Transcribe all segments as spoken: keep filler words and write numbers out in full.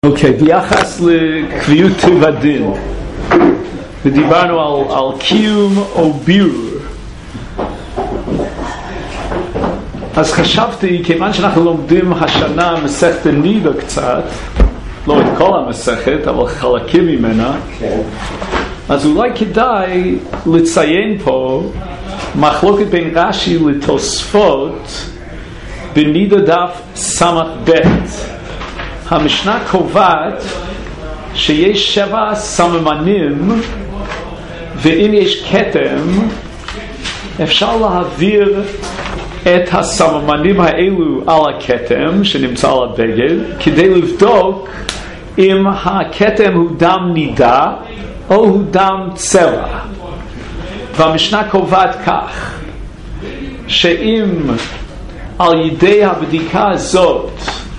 אוקיי, ביחס לקביעות טיב הדין ודיברנו על, על קיום או בירור, אז חשבתי, כיוון שאנחנו לומדים השנה מסכת נידה קצת, לא את כל המסכת אבל חלקים ממנה, אז אולי כדאי לציין פה מחלוקת בין רש"י לתוספות בנידה דף סמך בית. המשנה קובעת שיש שבע סממנים, ואם יש כתם אפשר להעביר את הסממנים האלו על הכתם שנמצא על הבגד כדי לבדוק אם הכתם הוא דם נידה או הוא דם צבע. והמשנה קובעת כך, שאם על ידי הבדיקה הזאת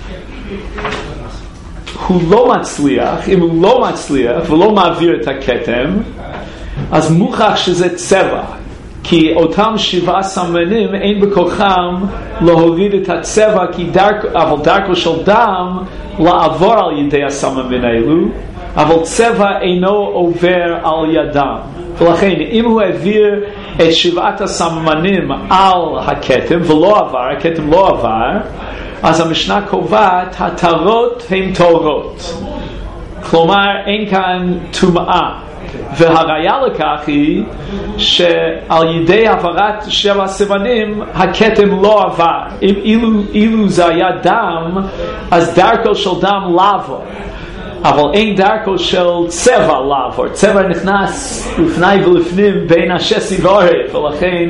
הוא לא מצליח, אם הוא לא מצליח ולא מעביר את הכתם, אז מוכח שזה צבע, כי אותם שבעה סממנים אין בכוחם להוריד את הצבע, כי דרכ, אבל דרכו של דם לעבור על ידי הסממנים האלו, אבל צבע אינו עובר על ידם. ולכן אם הוא העביר את שבעת הסממנים על הכתם ולא עבר, הכתם לא עבר, אז המשנה קובעת התרות הן תורות, כלומר אין כאן טומאה. והראיה לכך היא שעל ידי העברת שבע סימנים הכתם לא עבר. אם אילו, אילו זה היה דם, אז דרכו של דם לעבור, אבל אין דרכו של צבע לעבור. צבע נכנס לפני ולפנים בין השסי והעורף, ולכן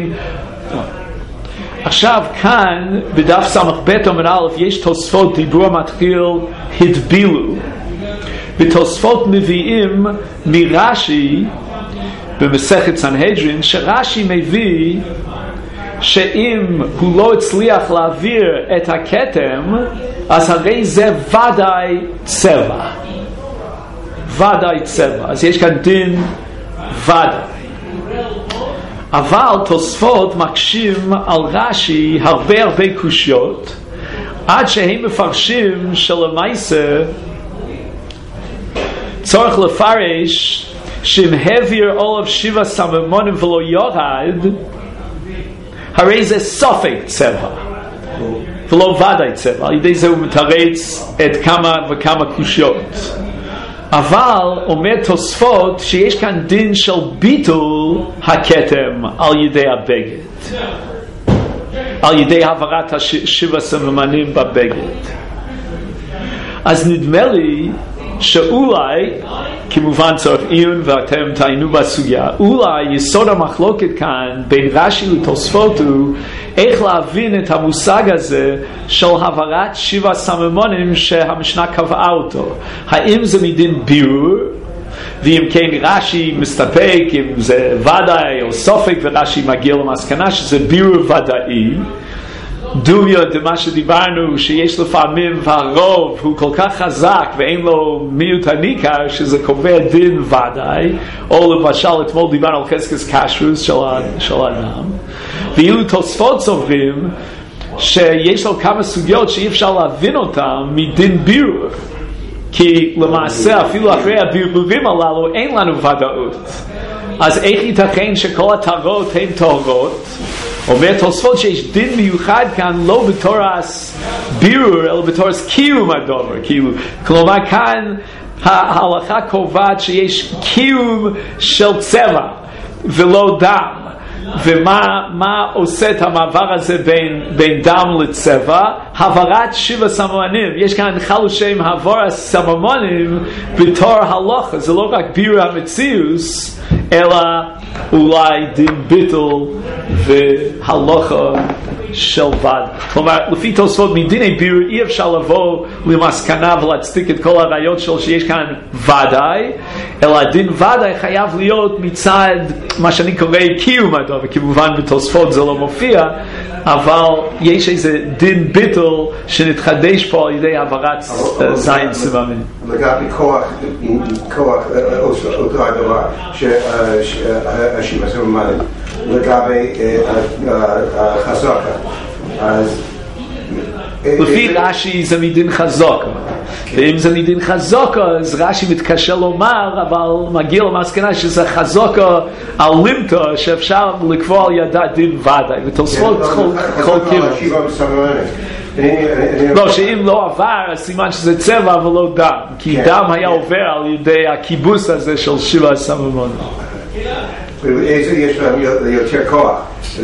עכשיו כאן בדף סמך בית עמוד א' יש תוספות דיבור מתחיל הדבילו. בתוספות מביאים מרש"י במסכת סנהדרין, שרש"י מביא שאם הוא לא הצליח להעביר את הכתם, אז הרי זה ודאי צבע, ודאי צבע. אז יש כאן דין ודאי. אבל תוספות מקשים על רש"י הרבה הרבה קושיות, עד שהם מפרשים שלמעשה צורך לפרש שאם העביר עולב שבע סממונים ולא יורד, הרי זה סופק צבע ולא ודאי צבע. על ידי זה הוא מתרץ את כמה וכמה קושיות. אבל אומר תוספות שיש כאן דין של ביטול הכתם על ידי הבגד, על ידי העברת השבע סממנים בבגד. אז נדמה לי שאולי, כמובן צריך עיון ואתם תעיינו בסוגיה, אולי יסוד המחלוקת כאן בין רש"י לתוספות הוא איך להבין את המושג הזה של העברת שבע סממונים שהמשנה קבעה אותו. האם זה מדין בירור, ואם כן רש"י מסתפק אם זה ודאי או סופק, ורש"י מגיע למסקנה שזה בירור ודאי. דומיו דמה שדיברנו שיש לפעמים והרוב הוא כל כך חזק ואין לו מיעוט הניכר שזה קובע דין ודאי, או למשל אתמול דיברנו על חזקת כשרות של, של האדם. ואילו תוספות סוברים שיש לו כמה סוגיות שאי אפשר להבין אותם מדין בירור, כי למעשה אפילו אחרי הבירורים הללו אין לנו ודאות. אז איך ייתכן שכל התרות הן תורות? אומר תוספות שיש דין מיוחד כאן לא בתור בירור אלא בתור קיום הדבר, כאילו, כלומר כאן ההלכה קובעת שיש קיום של צבע ולא דם. ומה מה עושה את המעבר הזה בין, בין דם לצבע? העברת שבע סממנים. יש כאן חלושי מעבר הסממנים בתור הלכה, זה לא רק בירור המציאוס אלא אולי דין ביטול והלכה של ודאי. כלומר לפי תוספות מדיני בירור אי אפשר לבוא למסקנה ולהצדיק את כל הראיות של שיש כאן ודאי, אלא דין ודאי חייב להיות מצד מה שאני קורא קיום הדבר, וכמובן בתוספות זה לא מופיע, אבל יש איזה דין ביטול שנתחדש פה על ידי העברת זין סממנים. לגבי כוח, כוח אותו הדבר שהשיבה סממנים לגבי חזקה, אז לפי רש"י זה מדין חזוקה, ואם זה מדין חזוקה אז רש"י מתקשה לומר, אבל מגיע למסקנה שזה חזוקה על לימטה שאפשר לקבוע על ידה דין ודאי, ותוספות חולקים. לא, שאם לא עבר אז סימן שזה צבע אבל לא דם, כי דם היה עובר על ידי הכיבוס הזה של שבע סממונים. איזה יש להם יותר כוח?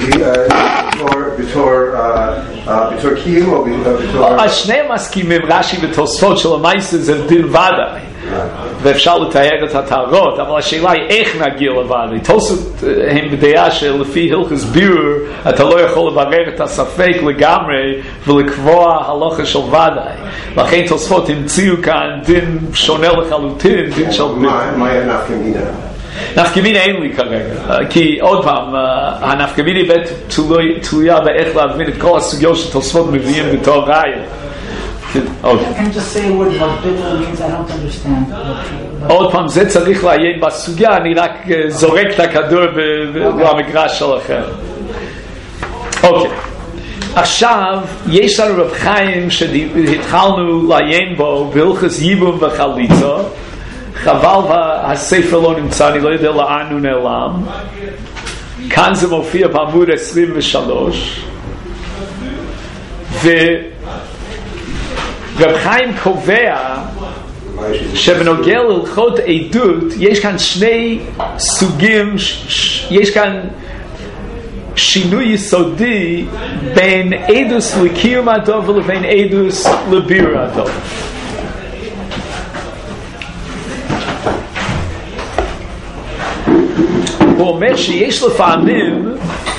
בתור קיום או בתור... שניהם מסכימים, רש"י ותוספות של המייסה זה דין ודאי, ואפשר לתאר את הטהרות, אבל השאלה היא איך נגיע לוודאי. תוספות הם בדעה שלפי הלכות בירור אתה לא יכול לברר את הספק לגמרי ולקבוע הלכה של ודאי, לכן תוספות המציאו כאן דין שונה לחלוטין, דין של... מה היה נפקא מינה? נפקא מינה אין לי כרגע, כי עוד פעם, הנפקא מינה בית תלויה באיך להבין את כל הסוגיות שתוספות מביאים בתור ראיה. Can just say a word about bitter means I don't understand. עוד פעם, זה צריך לעיין בסוגיה, אני רק זורק את הכדור במגרש שלכם. אוקיי. עכשיו, יש לנו רב חיים שהתחלנו לעיין בו בהלכות ייבום וחליצה, חבל והספר לא נמצא, אני לא יודע לאן הוא נעלם. כאן זה מופיע בעמוד עשרים ושלוש, ורב חיים קובע שבנוגע להלכות עדות יש כאן שני סוגים, יש כאן שינוי יסודי בין עדוס לקיום הדוב לבין עדוס לבירור הדוב. הוא אומר שיש לפעמים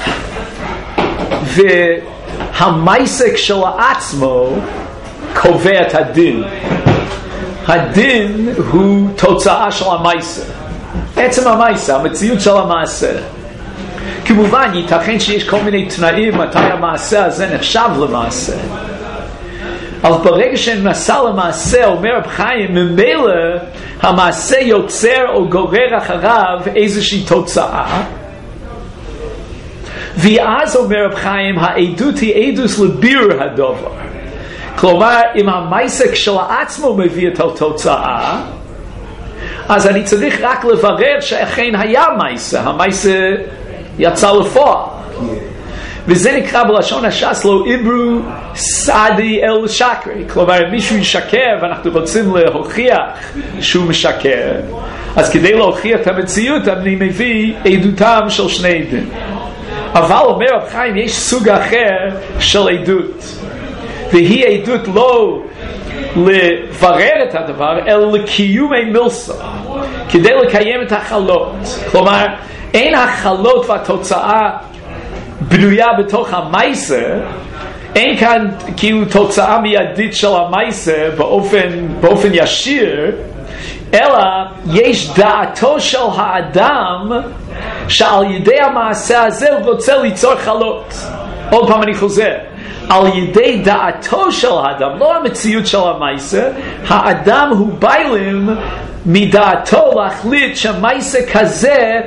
והמייסק של עצמו קובע את הדין. הדין הוא תוצאה של המייסה, עצם המייסה, המציאות של המעשה. כמובן ייתכן שיש כל מיני תנאים מתי המעשה הזה נחשב למעשה, אבל ברגע שנעשה למעשה, אומר רב חיים, ממילא המעשה יוצר או גורר אחריו איזושהי תוצאה, ואז אומר רב חיים, העדות היא עדות לבירור הדבר. כלומר, אם המייסק של עצמו מביא את התוצאה, אז אני צריך רק לברר שאכן היה מייסה, המייסה יצא לפועל. וזה נקרא בלשון הש"ס לא איברו סעדי אל שקרי. כלומר, אם מישהו ישקר ואנחנו רוצים להוכיח שהוא משקר, אז כדי להוכיח את המציאות אני מביא עדותם של שני עדים. אבל אומר רב חיים, יש סוג אחר של עדות, והיא עדות לא לברר את הדבר, אלא לקיומי מילסה, כדי לקיים את החלות. כלומר, אין החלות והתוצאה בנויה בתוך המייסה, אין כאן כאילו תוצאה מיידית של המייסה באופן, באופן ישיר, אלא יש דעתו של האדם שעל ידי המעשה הזה הוא רוצה ליצור חלות. עוד פעם אני חוזר, על ידי דעתו של האדם, לא המציאות של המייסה, האדם הוא ביילים מדעתו להחליט שהמייסה כזה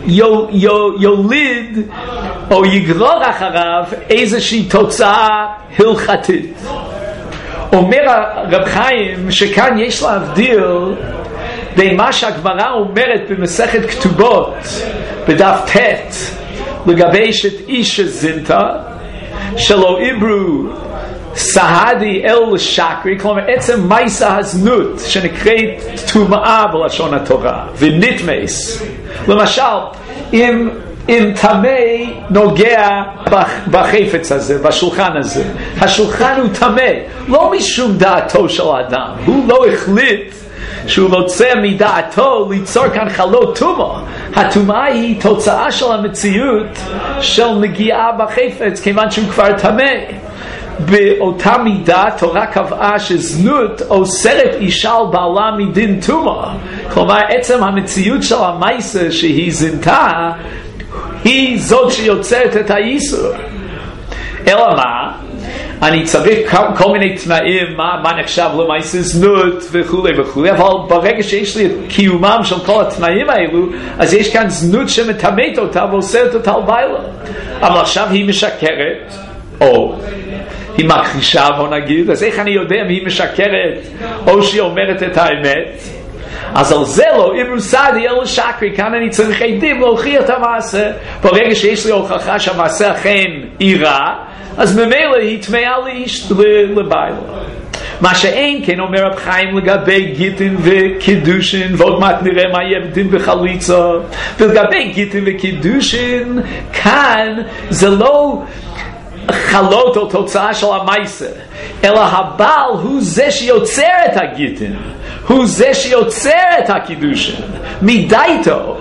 יוליד או יגרור אחריו איזושהי תוצאה הלכתית. אומר רב חיים שכאן יש להבדיל בין מה שהגמרא אומרת במסכת כתובות בדף ט' לגבי שאת איש זינתה שלא איברו סהדי אל שקרי, כלומר עצם מייסה הזנות שנקראת טומאה בלשון התורה ונטמס. למשל, אם אם טמא נוגע בחפץ הזה, בשולחן הזה, השולחן הוא טמא לא משום דעתו של האדם, הוא לא החליט שהוא רוצה מדעתו ליצור כאן חלות טומאה. הטומאה היא תוצאה של המציאות של נגיעה בחפץ כיוון שהוא כבר טמא. באותה מידה תורה קבעה שזנות אוסרת אישה על בעלה מדין טומאה. כלומר עצם המציאות של המייסה שהיא זינתה היא זאת שיוצרת את האיסור. אלא מה? אני צריך כל מיני תנאים, מה, מה נחשב למעשה זנות וכו' וכו', אבל ברגע שיש לי את קיומם של כל התנאים האלו, אז יש כאן זנות שמטמאת אותה ועושרת אותה על בעלה. אבל עכשיו היא משקרת, או היא מכחישה, בוא נגיד, אז איך אני יודע אם היא משקרת או שהיא אומרת את האמת? אז על זה לא, אם מוסד יהיה לו שקרי, כאן אני צריך עדים להוכיח את המעשה. ברגע שיש לי הוכחה שהמעשה אכן אירע, אז ממילא היא טמאה לבעלה. מה שאין כן אומר רב חיים לגבי גיטין וקידושין, ועוד מעט נראה מה יהיה דין בחליצה. ולגבי גיטין וקידושין, כאן זה לא חלות או תוצאה של המייסה, אלא הבעל הוא זה שיוצר את הגיטין, הוא זה שיוצר את הקידושין מדייתו.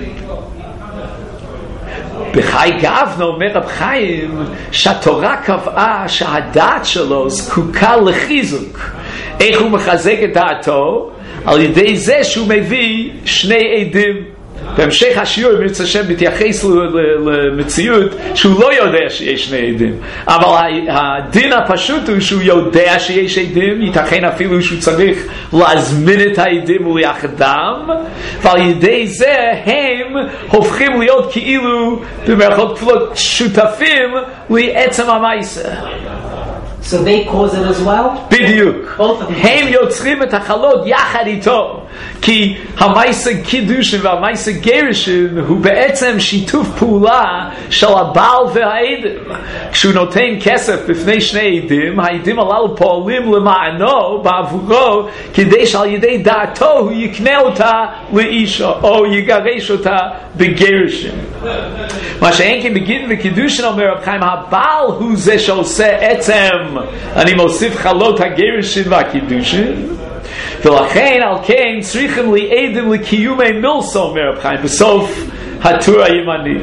בחי גבנה אומר רב חיים שהתורה קבעה שהדעת שלו זקוקה לחיזוק. איך הוא מחזק את דעתו? על ידי זה שהוא מביא שני עדים. בהמשך השיעור מרצה השם מתייחס למציאות שהוא לא יודע שיש שני עדים, אבל הדין הפשוט הוא שהוא יודע שיש עדים, ייתכן אפילו שהוא צריך להזמין את העדים וליחדם, ועל ידי זה הם הופכים להיות כאילו במרכאות כפולות שותפים לעצם המעשה. So they cause it as well? בדיוק. הם יוצרים את החלות יחד איתו. כי המייסה קידושין והמייסה גרשין הוא בעצם שיתוף פעולה של הבעל והעדים. כשהוא נותן כסף בפני שני עדים, העדים הללו פועלים למענו, בעבורו, כדי שעל ידי דעתו הוא יקנה אותה לאישה, או יגרש אותה בגרשין. מה שאין כי בגיטין וקידושין אומר רב חיים, הבעל הוא זה שעושה עצם, אני מוסיף חלות הגרשין והקידושין, ולכן על כן צריכים לי עדים לקיומי מילסה, אומר רב חיים בסוף הטור הימני.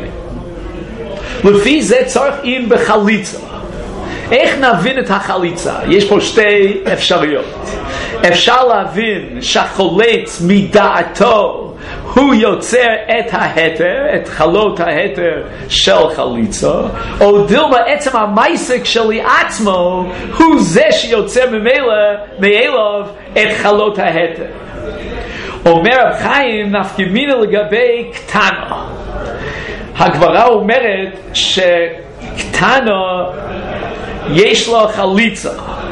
לפי זה צריך אין בחליצה. איך נבין את החליצה? יש פה שתי אפשרויות. אפשר להבין שהחולץ מדעתו הוא יוצר את ההתר, את חלות ההתר של חליצה, או דילמה עצם המייסק שלי עצמו הוא זה שיוצר ממילא מאליו את חלות ההתר. אומר רב חיים נפקמינה לגבי קטנה. הגמרא אומרת שקטנה יש לו חליצה,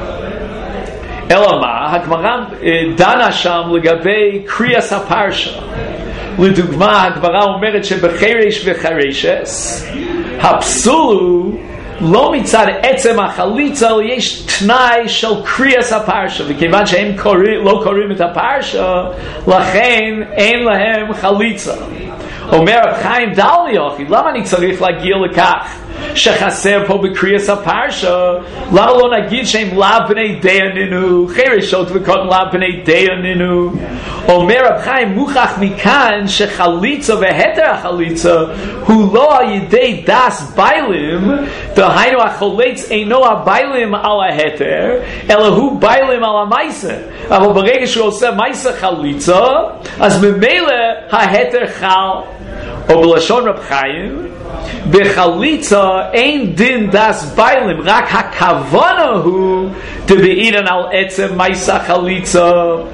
אלא מה? הגמרא דנה שם לגבי קריאס הפרשה. לדוגמה, הגמרא אומרת שבחרש וחרשס הפסול הוא לא מצד עצם החליצה, אלא יש תנאי של קריאס הפרשה, וכיוון שהם קוראים, לא קוראים את הפרשה, לכן אין להם חליצה. אומר רב חיים דל מיוחד, למה אני צריך להגיע לכך שחסר פה בקריאס הפרשה? למה לא נגיד שהם לאו בני דייננו, חרשות וקודם לאו בני דייננו? אומר רב חיים מוכח מכאן שחליצה והתר החליצה הוא לא על ידי דס ביילים, דהיינו החולץ אינו הביילים על ההתר, אלא הוא ביילים על המייסה. אבל ברגע שהוא עושה מייסה חליצה, אז ממילא ההתר חל. או בלשון רב חיים, בחליצה אין דין דס ביילים, רק הכוונה הוא דבעידן על עצם מייסה חליצה.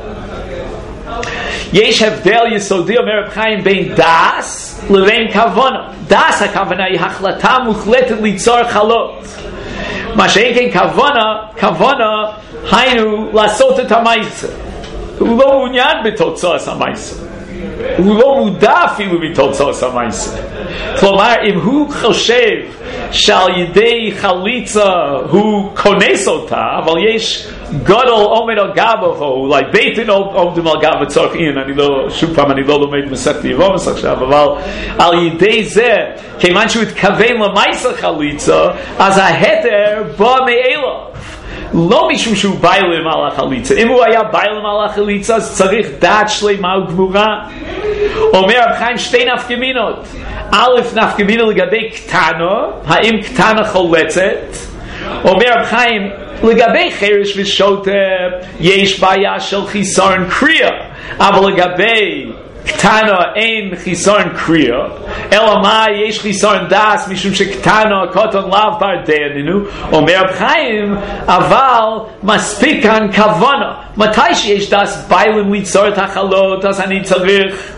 יש הבדל יסודי, אומר רב חיים, בין דס לבין כוונה. דס הכוונה היא החלטה מוחלטת ליצור חלות. מה שאין כן כוונה, כוונה היינו לעשות את המייסה. הוא לא מעוניין בתוצאת המייסה, הוא לא מודע אפילו מתוצאת המייסה. כלומר, אם הוא חושב שעל ידי חליצה הוא כונס אותה, אבל יש גדול עומד על גבו, או אולי ביתן עומדים על גבו צורך אין, אני לא, שוב פעם אני לא לומד מסכת יבומס עכשיו, אבל על ידי זה, כיוון שהוא התכוון למייסה חליצה, אז ההתר בא מאליו, לא משום שהוא ביילים על החליצה. אם הוא היה ביילים על החליצה, אז צריך דעת שלמה וגמורה. אומר רב חיים שתי נפקמינות. א', נפקמינה לגבי קטנה, האם קטנה חולצת? אומר רב חיים, לגבי חרש ושוטה יש בעיה של חיסרון קריאה, אבל לגבי קטנה אין חיסרון קריאה, אלא מה? יש חיסרון דס, משום שקטנה קוטן לאו בר דייננו. אומר רב חיים, אבל מספיק כאן כוונה. מתי שיש דס ביילים ליצור את החלות, אז אני צריך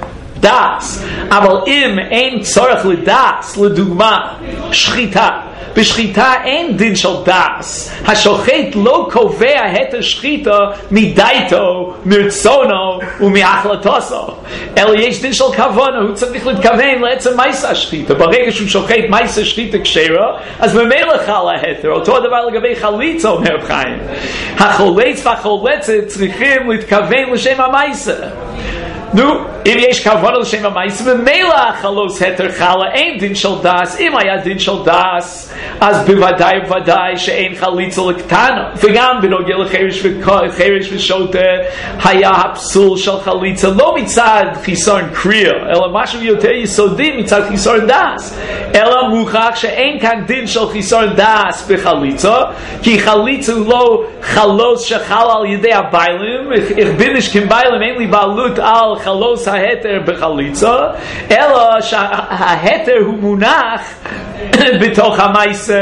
דס. אבל אם אין צורך לדס, לדוגמה שחיטה, בשחיטה אין דין של דס. השוחט לא קובע את השחיטה מדייתו, מרצונו ומהחלטוסו. אלא יש דין של כוונה, הוא צריך להתכוון לעצם מייסה השחיטה. ברגע שהוא שוחט מייסה שחיטה כשרה, אז ממילא חל ההתר. אותו הדבר לגבי חליצה, אומר רב חיים. החולץ והחולצת צריכים להתכוון לשם המייסה. נו, אם יש כוונה לשם המייסה, ממילא החלוס התר חלה, אין דין של דס. אם היה דין של דס, אז בוודאי ובוודאי שאין חליצה לקטנה. וגם בנוגע לחרש ושוטה, היה הפסול של חליצה לא מצד חיסון קריאה, אלא משהו יותר יסודי מצד חיסון דס. אלא מוכח שאין כאן דין של חיסון דס בחליצה, כי חליצה הוא לא חלוס שחל על ידי הביילים, איך ביניש כביילים אין לי בעלות על חלוס ההתר בחליצה, אלא שההתר הוא מונח בתוך המייסה.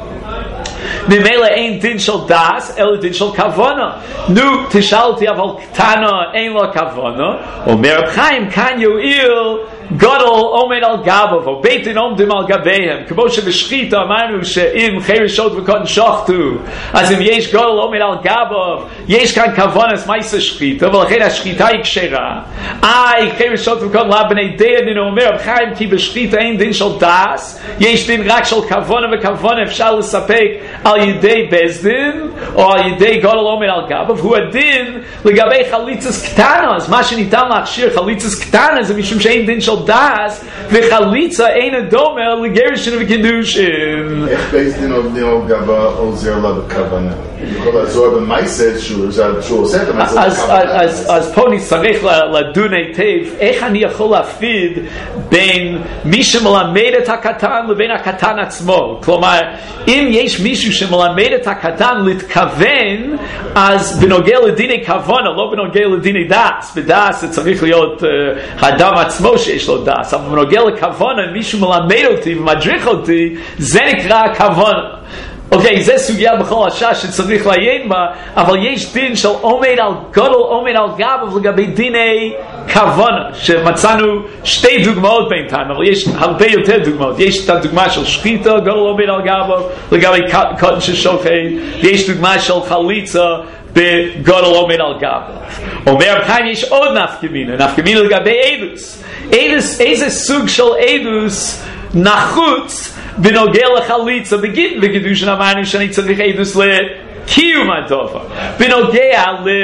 ממילא אין דין של דס, אלא דין של כוונה. נו, תשאלתי, אבל קטנה אין לו כוונה. אומר רב חיים, כאן יועיל גדול עומד על גביו, או בית דין עומדים על גביהם. כמו שבשחיטה אמרנו שאם חרשות וקוטן שוחטו, אז אם יש גדול עומד על גביו, יש כאן כוונס מייסה שחיטה, ולכן השחיטה היא כשרה. איי, חרשות וקוטן לה בני דין, אומר רב חיים, כי בשחיטה אין דין של דס, יש דין רק של כוונה, וכוונה אפשר לספק על ידי בזדין, או על ידי גדול עומד על גביו, והוא הדין לגבי חליצס קטנה. אז מה שניתן להכשיר חליצס קטנה זה משום שאין דין של דס, וחליצה אין הדומה לגרשין וקידושין. איך בזדין עומדים על גבה עוזר לה בכוונה? יכול לעזור במייסט שהוא עושה את המייסט בכוונה. אז פה נצטרך לדון היטב איך אני יכול להפריד בין מי שמלמד את הקטן לבין הקטן עצמו. כלומר, אם יש מישהו שמלמד את הקטן להתכוון, אז בנוגע לדיני כוונה, לא בנוגע לדיני דס. בדס זה צריך להיות uh, האדם עצמו שיש לו דס, אבל בנוגע לכוונה, מישהו מלמד אותי ומדריך אותי, זה נקרא כוונה. אוקיי, זה סוגיה בכל השעה שצריך לעיין בה, אבל יש דין של עומד על גדול, עומד על גביו לגבי דיני כוונה, שמצאנו שתי דוגמאות בינתיים, אבל יש הרבה יותר דוגמאות. יש את הדוגמה של שחיטה, גדול עומד על גביו, לגבי קוטן ששוחט, ויש דוגמה של חליצה, בגדול עומד על גביו. אומר רב חיים, יש עוד נפקא מינה, נפקא מינה לגבי עדוס. עדוס, איזה סוג של עדוס נחוץ בנוגע לחליצה? בגיד בקידושין אמרנו שאני צריך עדוס לקיום הדבר. בנוגע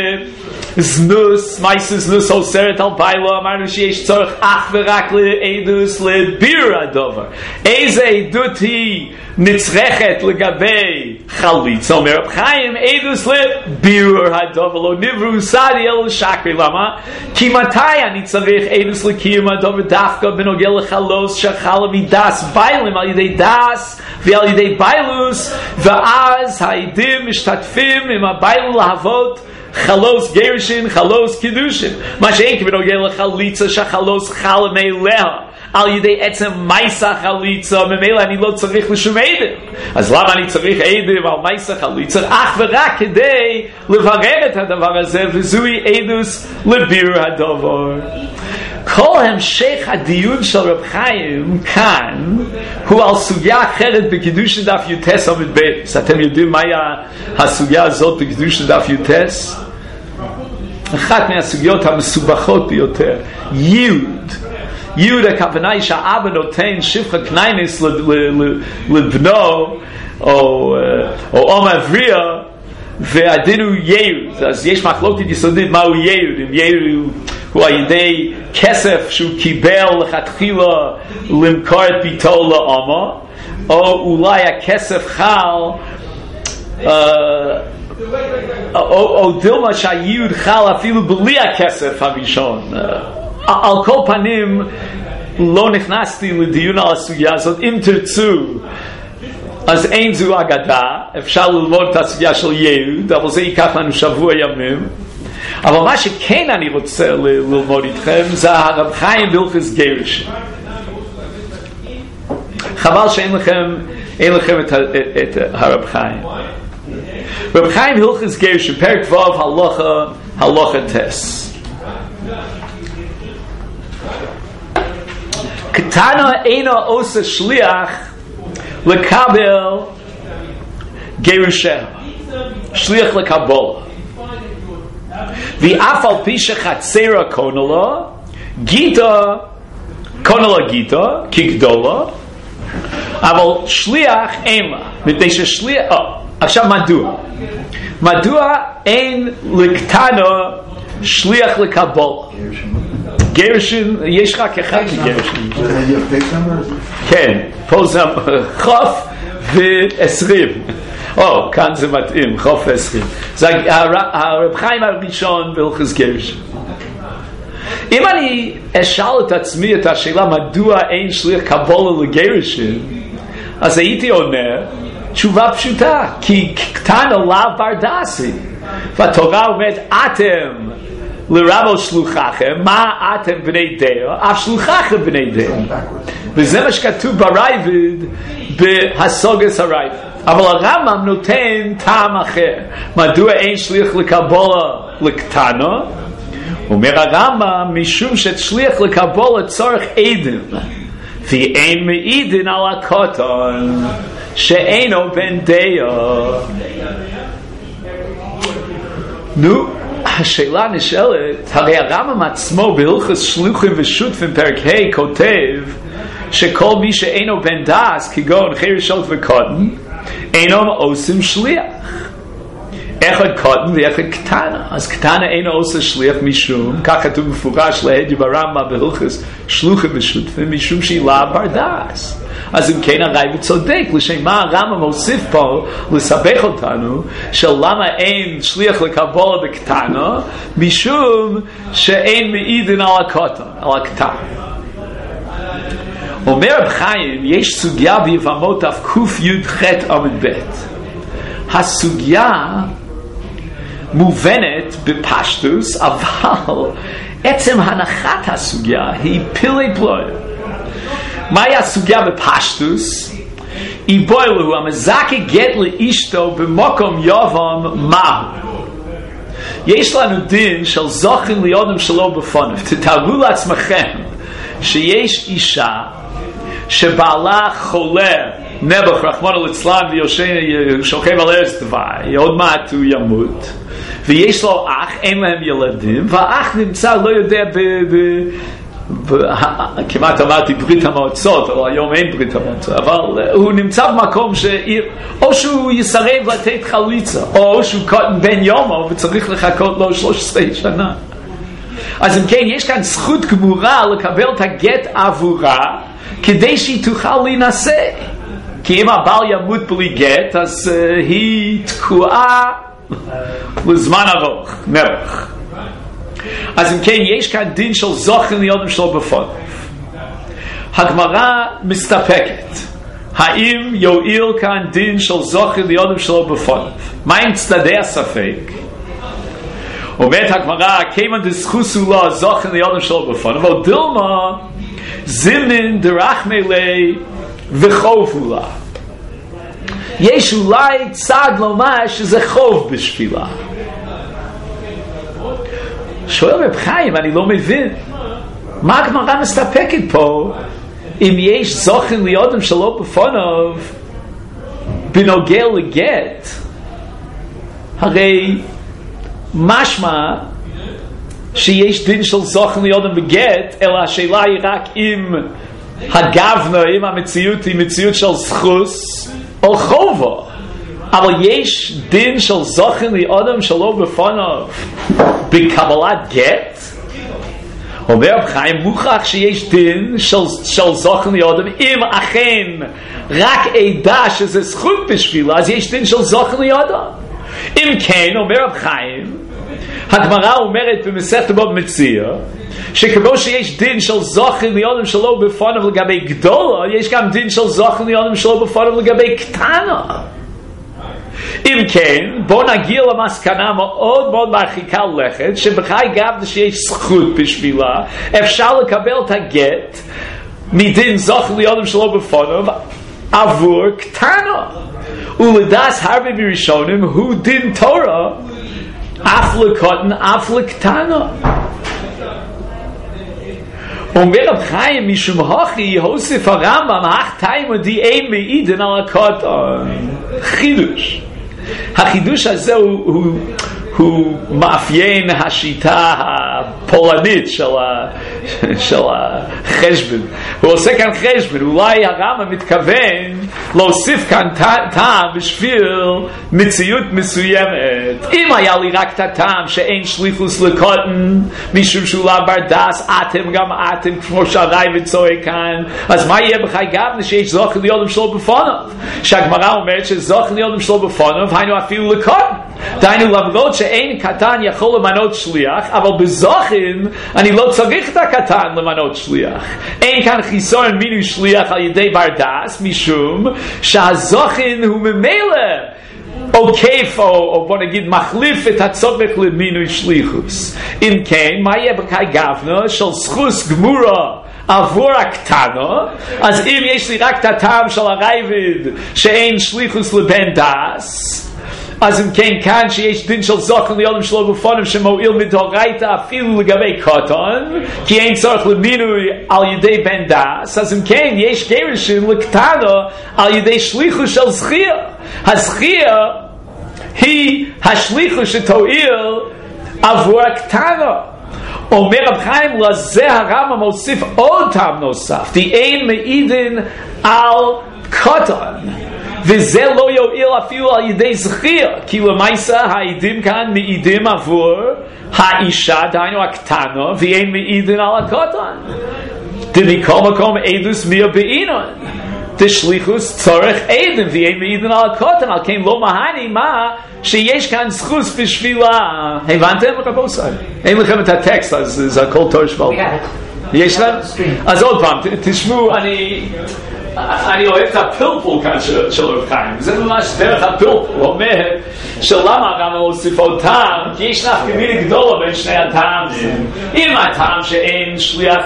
לזנוס, מייסה זנוס אוסרת על ביילו, אמרנו שיש צורך אך ורק לעדוס לבירור הדבר. איזה עדות היא נצרכת לגבי חליצה? אומר רב חיים, עדוס לבירור הדבר, לא נברו סעדי אלא שקרי. למה? כי מתי אני צריך עדוס לקיום הדבר? דווקא בנוגע לחלוס שחלה מדס ביילים על ידי דס ועל ידי ביילוס, ואז העדים משתתפים עם הבייל להוות חלוס גרשין, חלוס קידושין. מה שאין כי בנוגע לחליצה שהחלוס חל מאליה על ידי עצם מייסה חליצה, ממילא אני לא צריך לשום עדים. אז למה אני צריך עדים על מייסה חליצה? אך ורק כדי לברר את הדבר הזה, וזוהי עדוס לבירור הדבר. כל המשך הדיון של רב חיים כאן הוא על סוגיה אחרת בקידושין דף יוטס עמוד בייס. אתם יודעים מהי הסוגיה הזאת בקידושין דף יוטס? אחת מהסוגיות המסובכות ביותר. ייעוד. ייעוד, הכוונה היא שהאבא נותן שפחה קנייניס לבנו או אום אבריה, והדין הוא ייעוד. אז יש מחלוקת יסודית מהו ייעוד. אם ייעוד הוא על ידי כסף שהוא קיבל לכתחילה למכור את ביתו לאומו, או אולי הכסף חל או, או דילמה שהייעוד חל אפילו בלי הכסף הראשון. על כל פנים לא נכנסתי לדיון על הסוגיה הזאת. אם תרצו אז אין זו אגדה, אפשר ללמוד את הסוגיה של ייעוד, אבל זה ייקח לנו שבוע ימים. אבל מה שכן אני רוצה ללמוד איתכם זה הרב חיים בהלכות גירושין. חבל שאין לכם אין לכם את, את, את הרב חיים. רב חיים בהלכות גירושין, פרק ו' הלכה הלכה טס. קטנה אינה עושה שליח לקבל גירושיה, שליח לקבולה. ואף על פי שחצרה קונה לו, גיטה, קונה לו גיטה, כגדולה, אבל שליח אין לה, מפני ששליח, או, עכשיו מדוע? מדוע אין לקטנה שליח לקבולה? גרשין, יש רק אחד גרשין. כן, פה זה חוף ועשרים. או, כאן זה מתאים, חוף ועשרים. זה הרב חיים הראשון בהלכות גרשין. אם אני אשאל את עצמי את השאלה מדוע אין שליח קבולה לגרשין, אז הייתי אומר תשובה פשוטה, כי קטנה לאו ברדסי. והתורה אומרת, אתם לרבו שלוחכם, מה אתם בני דעה? אף שלוחכם בני דעה. וזה מה שכתוב ברייבד, בהסוגס הרייבד. אבל הרמב"ם נותן טעם אחר. מדוע אין שליח לקבולה לקטנה? אומר הרמב"ם, משום ששליח לקבולה צורך עדים, ואין מעידין על הקטן, שאינו בן דעה. נו, השאלה נשאלת, הרי הרמב"ם עצמו בהלכות שלוחים ושותפים פרק ה' כותב שכל מי שאינו בן דעת כגון חירשות וקטן אינו עושים שליח. אחד קטן ואחד קטנה. אז קטנה אינו עושה שליח משום, כך כתוב מפורש להגיד ברמב"ם בהלכות שלוחים ושותפים, משום שהיא לאו בר דעת. אז אם כן הרייבד צודק, לשם מה הרמב"ם מוסיף פה לסבך אותנו שלמה אין שליח לקבולה בקטנה, משום שאין מעידין על הקטן, על הקטן. אומר רב חיים, יש סוגיה ביבמות אף ק"י"ח עמוד ב'. הסוגיה מובנת בפשטוס, אבל עצם הנחת הסוגיה היא פילי פלויה. מהי הסוגיה בפשטוס? איבוילו, המזכה גט לאשתו במקום יובם מהו. יש לנו דין של זוכן ליודם שלו בפניו. תתארו לעצמכם שיש אישה שבעלה חולה נבח רחמנא ליצלן ושוכב על ערש דווי, עוד מעט הוא ימות, ויש לו אח, אין להם ילדים, והאח נמצא לא יודע ב... ב כמעט אמרתי ברית המועצות, אבל היום אין ברית המועצות, אבל הוא נמצא במקום שאו שהוא יסרב לתת חליצה, או שהוא קוטן בן יומו וצריך לחכות לו שלוש עשרה שנה. אז אם כן, יש כאן זכות גמורה לקבל את הגט עבורה כדי שהיא תוכל להינשא, כי אם הבעל ימות בלי גט אז uh, היא תקועה לזמן ארוך, נערך. אז אם כן, יש כאן דין של זוכן ליודם שלו בפניו. הגמרא מסתפקת, האם יועיל כאן דין של זוכן ליודם שלו בפניו? מה עם צדדי הספק? אומרת הגמרא, כיוון דסחוסו לו זוכן ליודם שלו בפניו, אבל דילמה זימנין דרחמי לי וחובו לה. יש אולי צד לומר שזה חוב בשבילה. שואל רב חיים, אני לא מבין מה הגמרא מסתפקת פה אם יש זוכן ליודם שלו בפניו בנוגע לגט. הרי משמע שיש דין של זוכן ליודם בגט, אלא השאלה היא רק אם הגבנה, אם המציאות היא מציאות של זכוס או חובו. אבל יש דין של זוכן ליודם שלו בפניו בקבלת גט? אומר רב חיים, מוכרח שיש דין של, של זוכן ליודם, אם אכן רק עדה שזה זכות בשבילה, אז יש דין של זוכן ליודם. אם כן, אומר רב חיים, הגמרא אומרת במסכת בבא מציעא, שכמו שיש דין של זוכן ליודם שלו בפניו לגבי גדולה, יש גם דין של זוכן ליודם שלו בפניו לגבי קטנה. אם כן, בוא נגיע למסקנה מאוד מאוד מרחיקה לכת, שבחי גב שיש זכות בשבילה, אפשר לקבל את הגט מדין זוכן ליודם שלו בפניו עבור קטנה. ולדעת הרבה מראשונים הוא דין תורה אף לקטן אף לקטנה. Omer Reb Chaim mishum hachi hosef harambam hach taima di ein meiden al hakoton chidush. החידוש הזה הוא, הוא, הוא מאפיין השיטה הפולנית של, ה, של החשבון. הוא עושה כאן חשבון. אולי הרמב"ם מתכוון להוסיף כאן טעם בשביל מציאות מסוימת. אם היה לי רק את הטעם שאין שליחוס לקוטן משום שהוא לא בר דס, אתם גם אתם כמו שהרייבד צועק כאן, אז מה יהיה בחי גבנה שיש זוכל ליודם שלו בפוניו? שהגמרא אומרת שזוכל ליודם שלו בפוניו היינו אפילו לקוטן. דהיינו למרות שאין קטן יכול למנות שליח, אבל בזוכן אני לא צריך את הקטן למנות שליח. אין כאן חיסון מינוי שליח על ידי בר דס, משום שהזוכן הוא ממילא עוקף, או, או בוא נגיד מחליף את הצורך למינוי שליחוס. אם כן, מה יהיה בקאי גבנה של זכוס גמורה עבור הקטנו? אז אם יש לי רק את הטעם של הרייבד שאין שליחוס לבן דס, אז אם כן כאן שיש דין של זוכן ליולם שלו בפונים שמועיל מדאורייתא אפילו לגבי קטן, כי אין צורך למינוי על ידי בן דס, אז אם כן יש גירושים לקטנו על ידי שליחוס של זכייה. הזכייה היא השליחוס שתועיל עבור הקטנו. אומר רב חיים, לזה הרמב"ם מוסיף עוד טעם נוסף, די אין מעידין על קטן, וזה לא יועיל אפילו על ידי זכייה, כי למעשה העדים כאן מעידים עבור האישה, דהיינו הקטנה, ואין מעידין על הקטן. דמכל מקום עדוס מיה בעינון, דשליחוס צורך עדים, ואין מעידין על הקטן, על כן לא מהני מה שיש כאן זכוס בשבילה. הבנתם רבוסי? אין לכם את הטקסט, אז זה הכל תור שבלת. יש לכם? אז עוד פעם, תשמעו, אני... אני אוהב את הפלפול כאן של, של רב חיים, זה ממש דרך הפלפול. הוא אומר שלמה גם להוסיף עוד טעם, כי יש נפקא מינה גדולה בין שני הטעמים. אם הטעם שאין שליח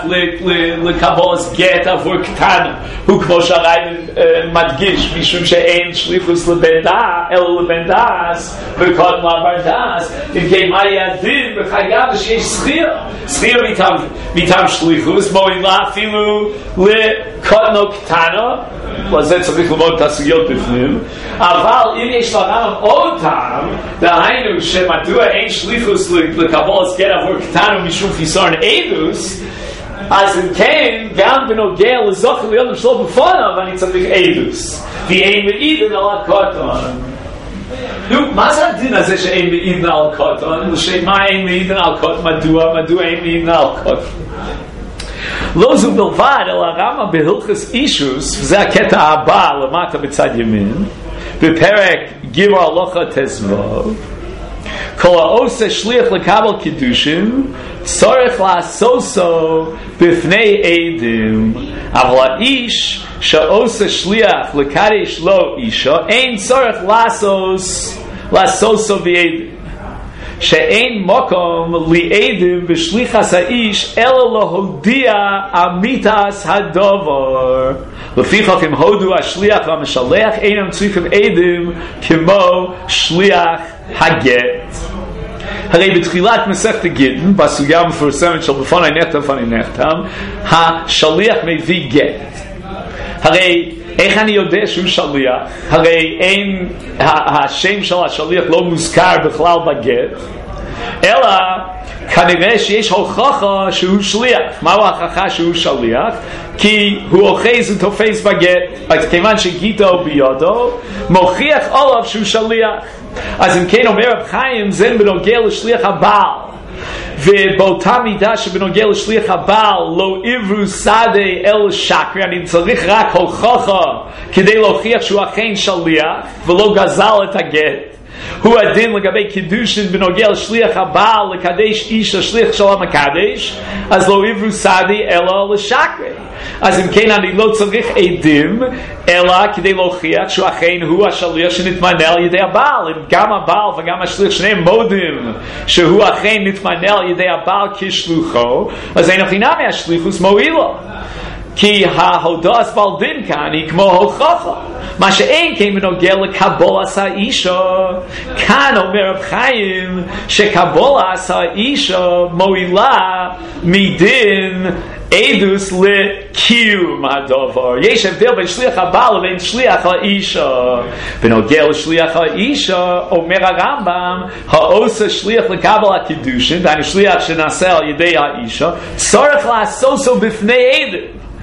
לקבלת גט עבור קטן הוא כמו שהרייבד מדגיש, משום שאין שליחוס לבן דס אלא לבן דס וקודם לעבר דס, אם כן מה יהיה הדין בחייו שיש זכייה? זכייה מטעם שליחוס מועילה אפילו לקודם או קטן, לזה צריך ללמוד את הסוגיות בפנים. אבל אם יש לרמב"ם עוד טעם, דהיינו שמדוע אין שליחוס לקבלת גט עבור קטן משום חיסרון עדוס, אז אם כן גם בנוגע לזוכר ליום שלו בפוניו אני צריך עדוס, ואין מעידין על הקטן. נו, מה זה הדין הזה שאין מעידין על קטן? לשמה אין מעידין על קטן? מדוע? מדוע אין מעידין על קטן? לא זו בלבד, אלא הרמב"ם בהלכות אישוס, וזה הקטע הבא למטה בצד ימין, בפרק ג' הלכה ט"ו, כל העושה שליח לקבל קידושין צורך לעשותו בפני עדים, אבל האיש שעושה שליח לקדש לו אישה אין צורך לעשות לעשותו בעדים, שאין מקום לעדים בשליחס האיש אלא להודיע אמיתס הדבר. לפיכך אם הודו השליח והמשלח אינם צריכים עדים כמו שליח הגט. הרי בתחילת מסכת גיטין, בסוגיה המפורסמת של בפני נחתם בפני נחתם, השליח מביא גט. הרי איך אני יודע שהוא שליח? הרי אין, השם של השליח לא מוזכר בכלל בגט, אלא כנראה שיש הוכחה שהוא שליח. מהו ההוכחה שהוא שליח? כי הוא אוחז ותופס בגט, אז כיוון שגיטו בידו מוכיח עליו שהוא שליח. אז אם כן אומר רב חיים, זה בנוגע לשליח הבעל, ובאותה מידה שבנוגע לשליח הבעל לא עברו שדה אל שקרי, אני צריך רק הוכחה כדי להוכיח שהוא אכן שליח ולא גזל את הגט. הוא הדין לגבי קידושין בנוגע לשליח הבעל לקדש איש השליח של המקדש, אז לא עברו שדה אלא לשקרי. אז אם כן אני לא צריך עדים אלא כדי להוכיח שהוא אכן הוא השליח שנתמנה על ידי הבעל. אם גם הבעל וגם השליח שניהם מודים שהוא אכן נתמנה על ידי הבעל כשלוחו, אז אין הכי נמי השליחוס מועילו, כי ההודעת בעל דין כאן היא כמו הוכחה. מה שאין כן בנוגע לקבלת האישה, כאן אומר רב חיים שקבלת האישה מועילה מדין Edus lekiyum hadavar. Yesh הבדל בין שליח הבעל לבין שליח האישה. בנוגע לשליח האישה, אומר הרמב"ם, העושה שליח לקבל הקידושין, דהיינו שליח שנעשה על ידי האישה, צריך לעשות זאת בפני עדים.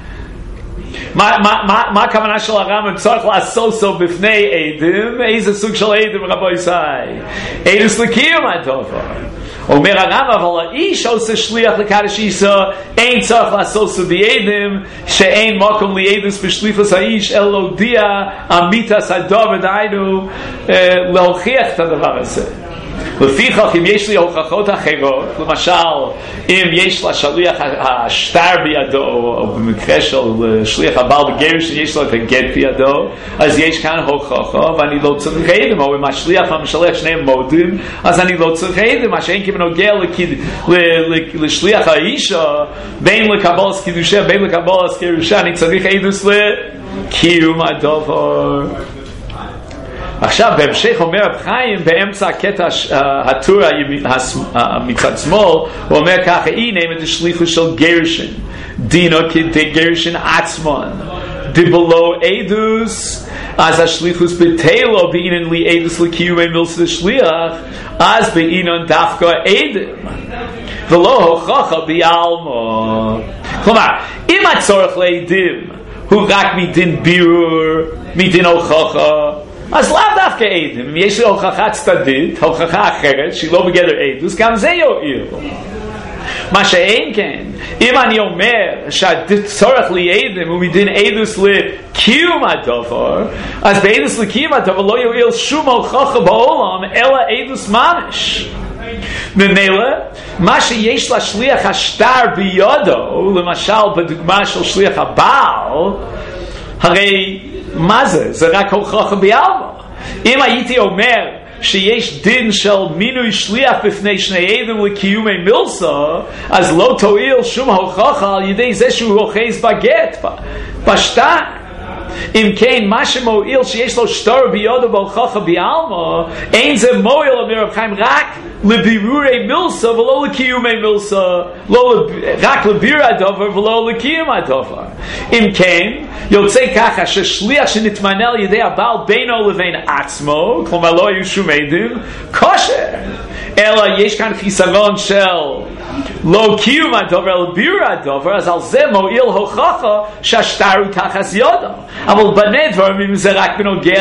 מה, מה, מה, מה הכוונה של הרמב"ם? צריך לעשות זאת בפני עדים? איזה סוג של עדים, רבו ישראל? עדוס לקiyum הדבר. אומר הרמב"ם, אבל האיש עושה שליח לקדש אישה, אין צריך לעשות זאת בעדים, שאין מקום לעדוס בשליחוס האיש, אלא להודיע אמיתת הדבר, דהיינו להוכיח את הדבר הזה. לפיכך, אם יש לי הוכחות אחרות, למשל, אם יש לשליח השטר בידו, או במקרה של שליח הבעל בגירושין, יש לו את הגט בידו, אז יש כאן הוכחה, ואני לא צריך עדים, או אם השליח והמשלח שניהם מודים, אז אני לא צריך עדים, מה שאין כמנוגע לשליח האישה, בין לקבל את קידושה, בין לקבל את גירושה, אני צריך עדוס לקiyum הדבר. עכשיו בהמשך אומר רב חיים באמצע הקטע הטור מצד שמאל, הוא אומר ככה, הנה את השליחוס של גירושין דינו כדי גירושין עצמן דבלו עדוס, אז השליחוס בטלו בעינן לי עדוס לקיומי מילסא דשליח, אז בעינן דווקא עדים ולא הוכחה בעלמא. כלומר, אם הצורך לעדים הוא רק מדין בירור, מדין הוכחה, אז לאו דווקא עדים. אם יש לי הוכחה צדדית, הוכחה אחרת שהיא לא בגדר עדוס, גם זה יועיל. מה שאין כן, אם אני אומר שהצורך לעדים הוא מדין עדוס לקiyum הדבר, אז בעדוס לקiyum הדבר לא יועיל שום הוכחה בעולם אלא עדוס ממש. ממילא, מה שיש לשליח השטר בידו, למשל בדוגמה של שליח הבעל, הרי מה זה? זה רק הוכחה בעלמא. אם הייתי אומר שיש דין של מינוי שליח בפני שני עדים לקיומי מילסא, אז לא תועיל שום הוכחה על ידי זה שהוא אוחז בגט בשטר. אם כן, מה שמועיל שיש לו שטר בידו בהוכחה בעלמא, אין זה מועיל, אומר רב חיים, רק לבירורי מילסא ולא לקיומי מילסא, לא רק לבירור הדבר ולא לקiyum הדבר. אם כן, יוצא ככה ששליח שנתמנה על ידי הבעל בינו לבין עצמו, כלומר לא היו שום עדים, כשר. אלא יש כאן חיסרון של לא קיום הדבר אלא בירור הדבר, אז על זה מועיל הוכחה שהשטר הוא תחת ידו. אבל בני דברים זה רק בנוגע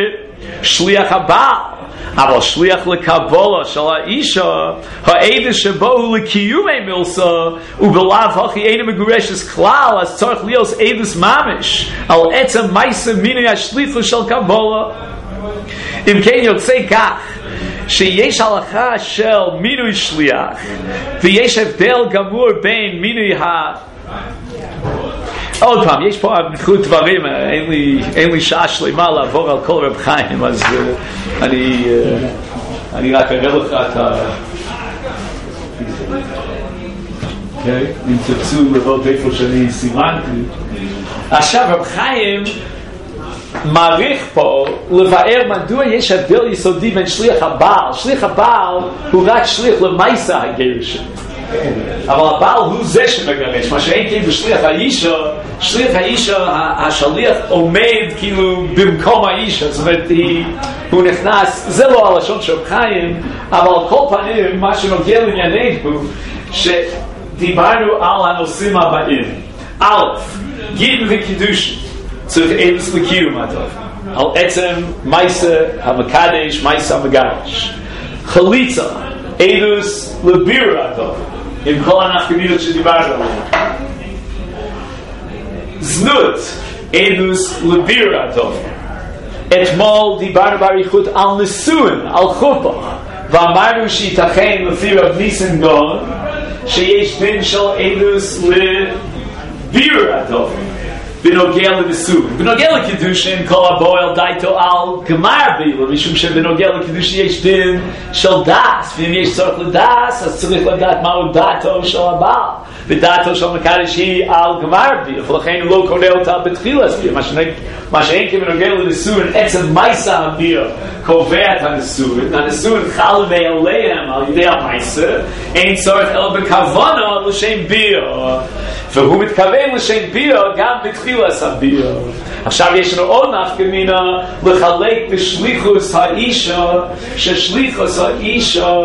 לשליח הבעל. אבל שליח לקבלה של האישה, העדס שבו הוא לקיומי מילסא, ובלאו הכי אינה מגורשת כלל, אז צריך להיות עדס ממש על עצם מעשה מינוי השליחוס של קבלה. אם כן, יוצא כך שיש הלכה של מינוי שליח, ויש הבדל גמור בין מינוי ה... עוד פעם, יש פה בכל דברים, אין לי, אין לי שעה שלמה לעבור על כל רב חיים, אז uh, אני, uh, אני רק אראה לך את ה... Okay. אם תרצו לראות איפה שאני סימנתי. עכשיו רב חיים מעריך פה לבאר מדוע יש הבדל יסודי בין שליח הבעל. שליח הבעל הוא רק שליח למעשה הגירושין, אבל הבעל הוא זה שמגרש, מה שאין כאילו בשליח האישה. שליח האישה, השליח עומד כאילו במקום האישה, זאת אומרת הוא נכנס, זה לא הלשון של חיים, אבל על כל פנים מה שנוגע לענייננו שדיברנו על הנושאים הבאים. א', גיטין וקידושין צריך עדוס לקiyum הדבר על עצם מעשה המקדש, מעשה המגרש. חליצה, עדוס לבירור הדבר עם כל הנפקמינות שדיברנו עליהן. זנות, עדוס לבירור הדבר. אתמול דיברנו באריכות על נישואין, על חופה, ואמרנו שייתכן לפי רב ניסן גאון שיש דין של עדוס לבירור הדבר בנוגע לנישואין. בנוגע לקידושין כל הבועל דייתו על גמר בילה, משום שבנוגע לקידושין יש דין של דס, ואם יש צורך לדס אז צריך לדעת מהו דעתו של הבעל, ודעתו של מקדש היא על גמר בילה, ולכן הוא לא קורא אותה בתחילה בילה. מה שאין כבנוגע לנישואין, עצם מעשה הבילה קובע את הנישואין. הנישואין חל מעליהם על ידי המעשה, אין צורך אלא בכוונה לשם בילה. והוא מתכוון לשם ביו גם בתחילת הביו. עכשיו יש לנו עוד נפקא מינה לחלק בשליחוס האישה, ששליחוס האישה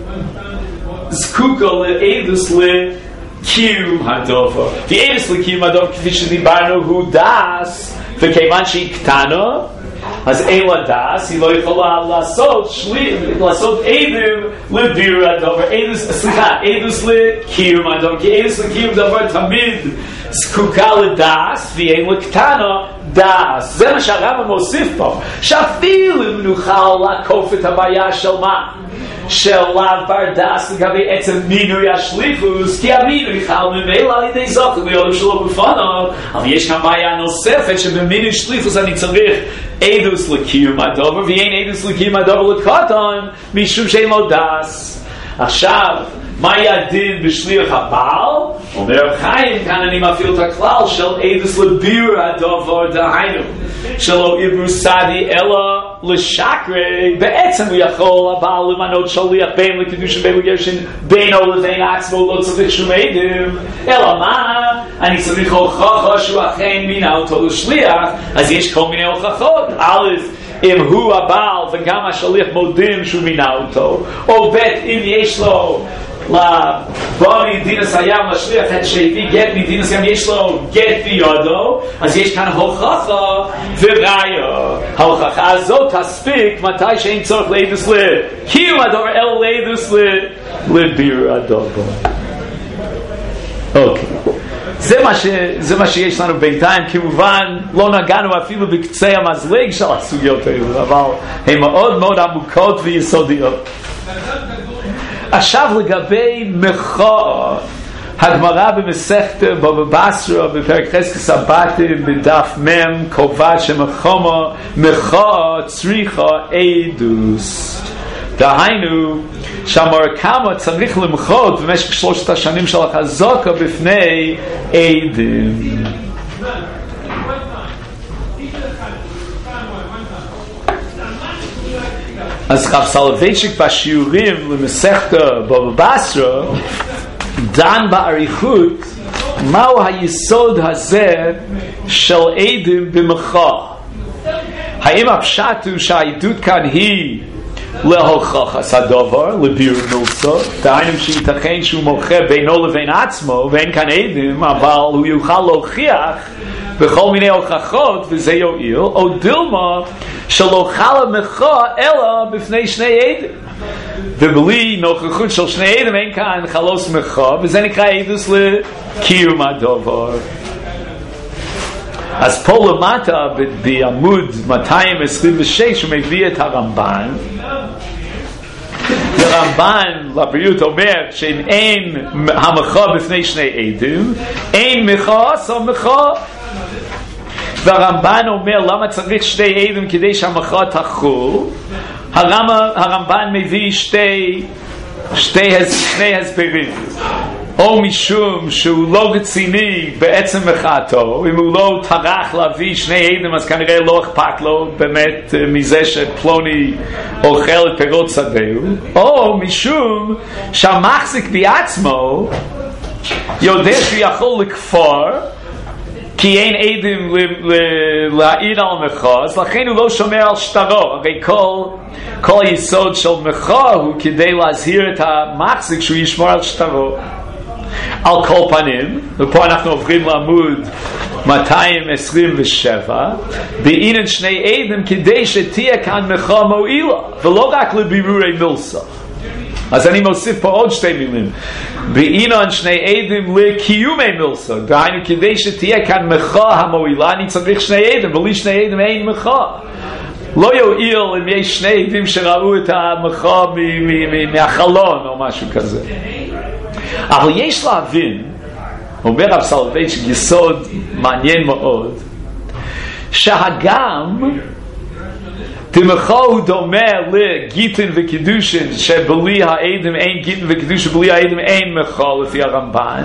זקוקה לעדוס לקיום הדבר. ועדוס לקיום הדבר כפי שדיברנו הוא דס, וכיוון שהיא קטנה אז אין לה דס, היא לא יכולה לעשות שליח, לעשות עדות לבירור הדבר, סליחה, עדות לקיום הדבר, כי עדות לקיום דבר תמיד זקוקה לדס, ואין לה קטנה דס. זה מה שהרמב"ם מוסיף פה, שאפילו אם נוכל לעקוף את הבעיה של מה? של לאו בר דס לגבי עצם מינוי השליחוס, כי המינוי חל ממילא על ידי זוכר ויודם שלו בפניו, אבל יש כאן בעיה נוספת שבמינוי שליחוס אני צריך עדוס לקיום הדבר, ואין עדוס לקיום הדבר לקטן משום שאין לו דס. עכשיו, מה ידין בשליח הבעל? אומר חיים, כאן אני מפעיל את הכלל של עדוס לבירור הדבר, דהיינו שלא עברו סדי אלא לשקרי, בעצם הוא יכול הבעל למנות שליח בין לקידוש ובין לגירושין בינו לבין עצמו, לא צריך שום עדים, אלא מה? אני צריך הוכחה שהוא אכן מינה אותו לשליח, אז יש כל מיני הוכחות. א', אם הוא הבעל וגם השליח מודים שהוא מינה אותו, או ב', אם יש לו לבוני דינס הים לשליח את שהביא גט מדינס הים, יש לו גט ביודו, אז יש כאן הוכחה וראיה. ההוכחה הזאת תספיק מתי שאין צורך לעדוס לקיום הדבר אלא לעדוס לבירור הדבר. אוקיי, זה מה, ש, זה מה שיש לנו בינתיים. כמובן לא נגענו אפילו בקצה המזלג של הסוגיות האלה, אבל הן מאוד מאוד עמוקות ויסודיות. עכשיו לגבי מחאה, הגמרא במסכת בבא בסרא בפרק חזקאל סבתים בדף מם קובעת שמחאה מחאה צריכה עדוס. דהיינו שהמרקמה צריך למחות במשך שלושת השנים של החזקה בפני עדים. אז רב סולובייצ'יק בשיעורים למסכת בבא בסרא דן באריכות מהו היסוד הזה של עדים במחאה. האם הפשט הוא שהעדות כאן היא להוכחת הדבר, לבירור מילסו, דהיינו שייתכן שהוא מוחה בינו לבין עצמו ואין כאן עדים, אבל הוא יוכל להוכיח בכל מיני הוכחות וזה יועיל, או דילמה שלא חלה מחאה אלא בפני שני עדים, ובלי נוכחות של שני עדים אין כאן חלוס מחאה, וזה נקרא עדוס לקיום הדבר. אז פה למטה בעמוד מאתיים עשרים ושש הוא מביא את הרמב"ן. הרמב"ן לבריאות אומר שאם אין המחאה בפני שני עדים, אין מחאה או מחאה. והרמב"ן אומר למה צריך שני עדים כדי שהמחאה תחול. הרמב"ן מביא שתי שתי שני הסברים. או משום שהוא לא רציני בעצם מחאתו, אם הוא לא טרח להביא שני עדים אז כנראה לא אכפת לו באמת מזה שפלוני אוכל את פירות שדהו, או משום שהמחזיק בעצמו יודע שהוא יכול לכפור כי אין עדים להעיד על מחאה, אז לכן הוא לא שומר על שטרו. הרי כל, כל היסוד של מחאה הוא כדי להזהיר את המחזיק שהוא ישמור על שטרו. על כל פנים, ופה אנחנו עוברים לעמוד מאתיים עשרים ושבע, בעניין שני עדים כדי שתהיה כאן מחאה מועילה ולא רק לבירורי מילסה. אז אני מוסיף פה עוד שתי מילים, בעניין שני עדים לקיומי מילסה, דהיינו כדי שתהיה כאן מחאה המועילה אני צריך שני עדים, בלי שני עדים אין מחאה. לא יועיל אם יש שני עדים שראו את המחאה מהחלון או משהו כזה. אבל יש להבין, אומר רב סולובייצ'יק יסוד מעניין מאוד, שהגם תמחאה הוא דומה לגיטין וקידושין, שבלי העדים אין גיטין וקידושין, בלי העדים אין מחאה לפי הרמב"ן,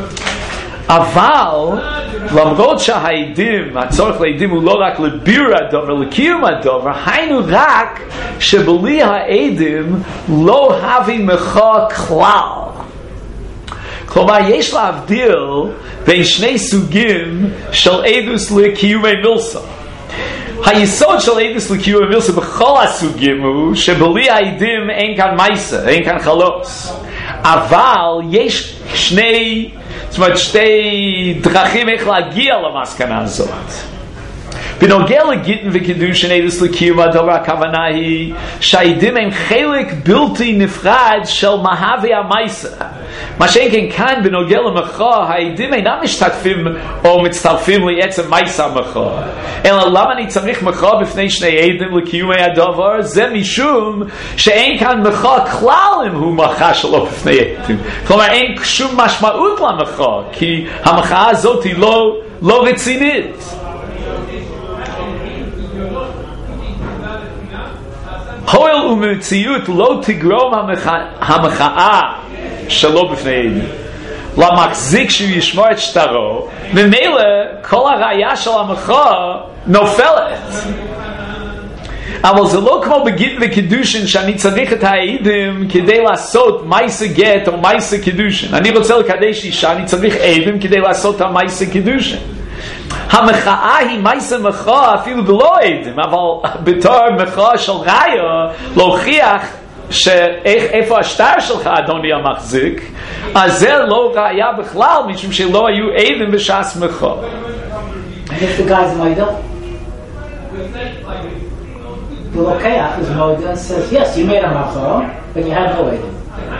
אבל למרות שהעדים, הצורך לעדים הוא לא רק לבירור הדבר, לקיום הדבר, היינו רק שבלי העדים לא הביא מחאה כלל. כלומר, יש להבדיל בין שני סוגים של עדוס לקיומי מילסה. היסוד של עדוס לקיומי מילסה בכל הסוגים הוא שבלי העדים אין כאן מייסה, אין כאן חלוס. אבל יש שני, זאת אומרת, שתי דרכים איך להגיע למסקנה הזאת. בנוגע לגיטין וקידושין עדוס לקיום הדבר, הכוונה היא שהעדים הם חלק בלתי נפרד של מהווה המייסה. מה שאין כן כאן בנוגע למחר, העדים אינם משתתפים או מצטרפים לעצם מייסה המחר, אלא למה אני צריך מחר בפני שני עדים לקיום הדבר? זה משום שאין כאן מחר כלל אם הוא מחר שלו בפני עדים. כלומר אין שום משמעות למחר, כי המחאה הזאת היא לא, לא רצינית. הואיל ומציאות לא תגרום המחאה שלו בפני עדים למחזיק שהוא ישמור את שטרו, ממילא כל הראייה של המחאה נופלת. אבל זה לא כמו בגיטין וקידושין שאני צריך את העדים כדי לעשות מייסה גט או מייסה קידושין. אני רוצה לקדש אישה, אני צריך עדים כדי לעשות את המייסה קידושין. המחאה היא מייסה מחאה אפילו בלא עדים, אבל בתור מחאה של ראיה להוכיח שאיפה השטר שלך אדוני המחזיק, אז זה לא ראיה בכלל משום שלא היו עדים בשעס מחאה. If the guy's moidel, the lokeach is moidel and says, yes, you made a machor, but you had no עדים.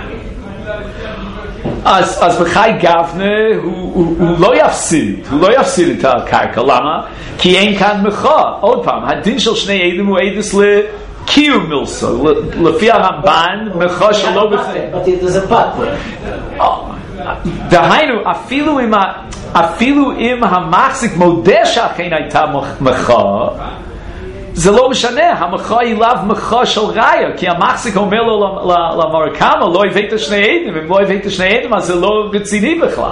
אז, אז בחי גבנה הוא, הוא, הוא לא יפסיד, הוא לא יפסיד את הקרקע. למה? כי אין כאן מחאה. עוד פעם, הדין של שני עדים הוא עדס לקיום מילסה. לפי הרמב"ן, מחאה שלא בפני. But there's a but there. דהיינו, אפילו אם, אפילו אם המחזיק מודה שאכן הייתה מחאה, זה לא משנה, המחאה היא לאו מחאה של ראיה, כי המחזיק אומר לו למרקמה, לא הבאת שני עדים, אם לא הבאת שני עדים, אז זה לא רציני בכלל.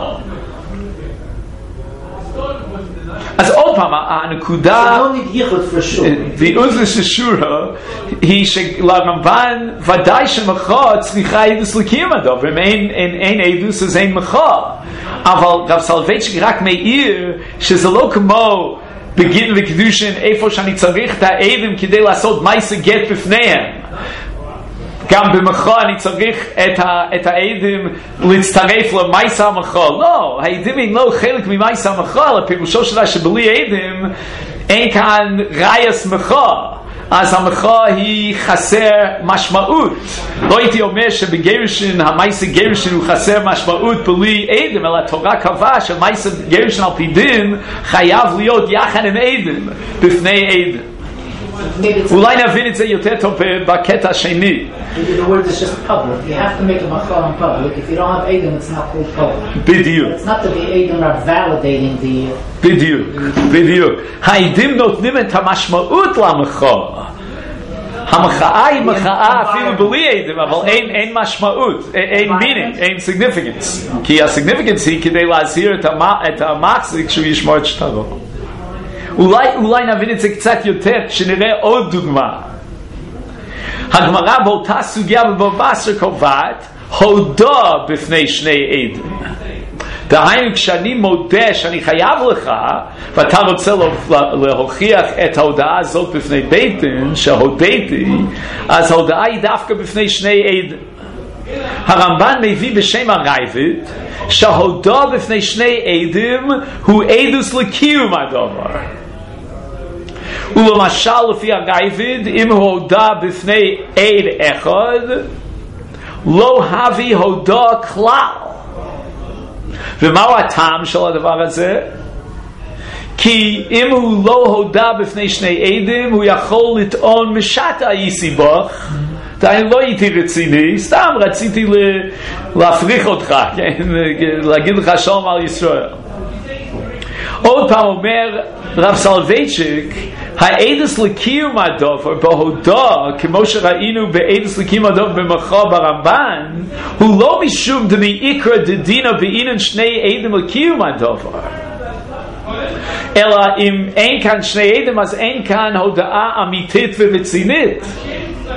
אז עוד פעם, הנקודה ועוז לששורה היא שלרמב"ן ודאי שמחאה צריכה עדוס לקיום הדבר, אם אין, אין, אין עדוס אז אין מחאה. אבל רב סולובייצ'יק רק מעיר שזה לא כמו בגיטין וקידושין איפה שאני צריך את העדים כדי לעשות מייסה גט בפניהם. גם במחאה אני צריך את, ה, את העדים להצטרף למייסה המחאה. לא, העדים הם לא חלק ממייסה המחאה, אלא פירושו שלה שבלי עדים אין כאן ראיס מחאה. אז המחאה היא חסר משמעות. לא הייתי אומר שבגירושין, המייסה גירושין הוא חסר משמעות בלי עדים, אלא התורה קבעה שמייסה גירושין על פי דין חייב להיות יחד עם עדים בפני עדים. אולי נבין את זה יותר טוב בקטע השני. The word is just public. You have to make a machal in public. If you don't have Adam, it's not called public. בדיוק. It's not that the Adam are validating the... בדיוק, בדיוק. העדים נותנים את המשמעות למחאה. המחאה היא מחאה אפילו בלי עדים, אבל אין, אין משמעות, אין meaning, אין significance. כי ה-significance היא כדי להזהיר את המחזיק שהוא ישמור את שטרו. אולי, אולי נבין את זה קצת יותר, שנראה עוד דוגמה. הגמרא באותה סוגיה בבבא בתרא קובעת, הודה בפני שני עדים. דהיינו, כשאני מודה שאני חייב לך, ואתה רוצה להוכיח את ההודעה הזאת בפני בית דין, שהודיתי, אז ההודעה היא דווקא בפני שני עדים. הרמב"ן מביא בשם הרייבד, שההודה בפני שני עדים הוא עדוס לקיום הדבר. ולמשל לפי הרייבד, אם הוא הודה בפני עד אחד, לא הביא הודה כלל. ומהו הטעם של הדבר הזה? כי אם הוא לא הודה בפני שני עדים, הוא יכול לטעון משת האיסי בך, אני לא הייתי רציני, סתם רציתי להפריך אותך, להגיד לך שלום על ישראל. עוד פעם אומר רב סולובייצ'יק, העדס לקיום הדבר בהודה, כמו שראינו בעדס לקיום הדבר במחאה ברמב"ן, הוא לא משום דמי איקרא דדינא בעינן שני עדים לקיום הדבר, אלא אם אין כאן שני עדים אז אין כאן הודעה אמיתית ורצינית.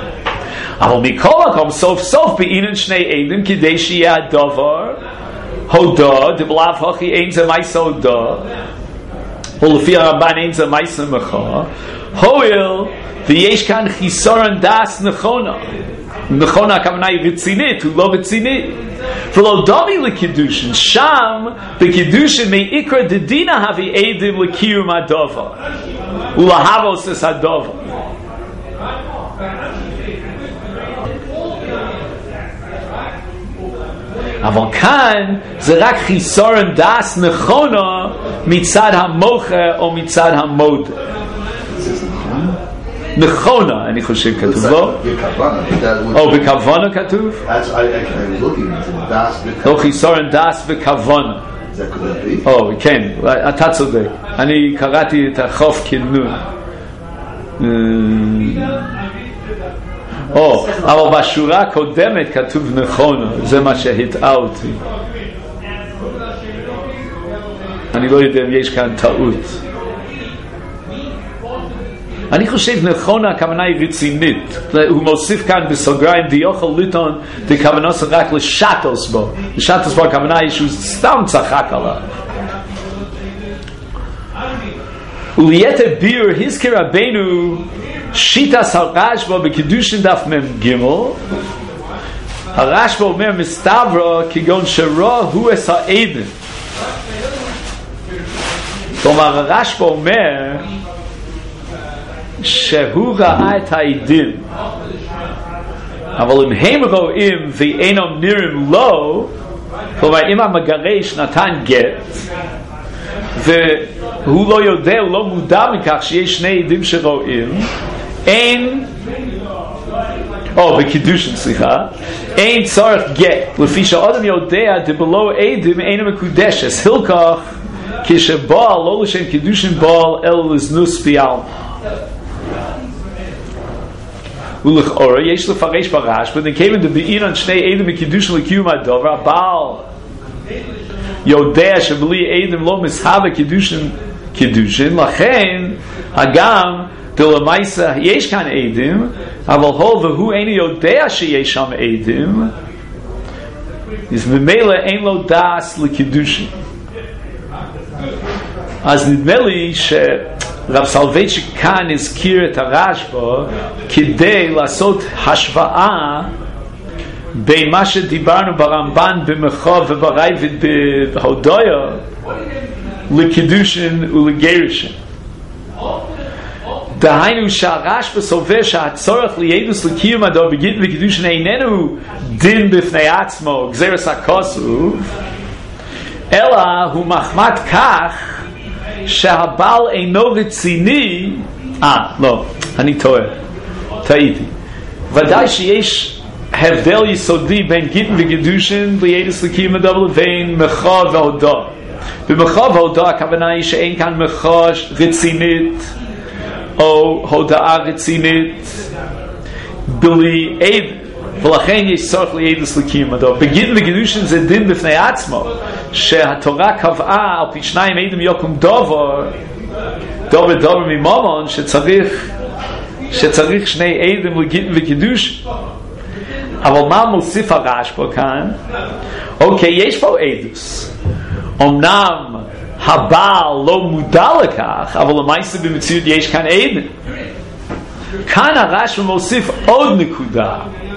אבל מכל מקום סוף סוף בעינן שני עדים כדי שיהיה הדבר הודה, דבלאו הוכי אין זה מייסה הודה, ולפי הרמב"ן אין זה מייסה מחה, הואיל ויש כאן חיסורן דס נכונה. נכונה הכוונה היא רצינית, הוא לא רציני. ולא דומי לקידושין, שם בקידושין מעיקר דדינה הביא עדים לקיום הדובר ולהבוסס הדובר. אבל כאן זה רק חיסורן דס נכונה מצד המוחה או מצד המודה. נכונה, אני חושב כתוב, לא? או בכוונה כתוב? לא חיסורן דס וכוונה. או, כן, אתה צודק. אני קראתי את החוף כנון. או, אבל בשורה הקודמת כתוב נכונה, זה מה שהטעה אותי. אני לא יודע אם יש כאן טעות. אני חושב נכונה הכוונה היא רצינית. הוא מוסיף כאן בסוגריים דיוכל ליטון דכוונה רק לשטוס בו. לשטוס בו הכוונה היא שהוא סתם צחק עליו. וליתר ביר הזכיר רבנו שיטס הרשב"א בקידושין דף מם גימל. הרשב"א אומר מסתברא כגון שרוע הוא אס העדן. כלומר הרשב"א אומר שהוא ראה את העדים, אבל אם הם רואים ואינם נראים לו, כלומר אם המגרש נתן גט והוא לא יודע, הוא לא מודע מכך שיש שני עדים שרואים, אין, או בקידושין סליחה, אין צורך גט, לפי שהאדם יודע דבלו עדים אינו מקודשת, הלקח כשבעל לא לשם קידושין בעל אלא לזנוס בעלמא. ולכאורה יש לפרש ברשב"א דכיוון דבעינן שני עדים מקידושין לקיום הדבר, הבעל יודע שבלי עדים לא מסהווה קידושין קידושין, לכן הגם דלמייסה יש כאן עדים, אבל הול והוא אינו יודע שיש שם עדים, אז ממילא אין לו דס לקידושין. אז נדמה לי ש רב סולובייצ'יק כאן הזכיר את הרשב"א כדי לעשות השוואה בין מה שדיברנו ברמב"ן במחה וברייבד בהודיה לקידושין ולגירושין. דהיינו שהרשב"א סובר שהצורך לידוס לקיום הדבר בגיטין וקידושין איננו דין בפני עצמו גזירס הכוסוף, אלא הוא מחמת כך שהבעל אינו רציני. אה, לא, אני טועה, טעיתי. ודאי שיש הבדל יסודי בין גיטין וקידושין לידוס לקיום הדבר לבין מחה והודה. במחה והודה הכוונה היא שאין כאן מחה רצינית או הודאה רצינית בלי עד, ולכן יש צורך לידוס לקיום הדבר. בגיטין וקידושין זה דין בפני עצמו, שהתורה קבעה על פי שניים עדים יקום דבר, דבר דבר ממומון, שצריך שצריך שני עדים לגיטין וקידושין. אבל מה מוסיף הרשב"א כאן? אוקיי, יש פה עדוס, אמנם הבעל לא מודע לכך, אבל למעשה במציאות יש כאן עדים. כאן הרשב"א מוסיף עוד נקודה,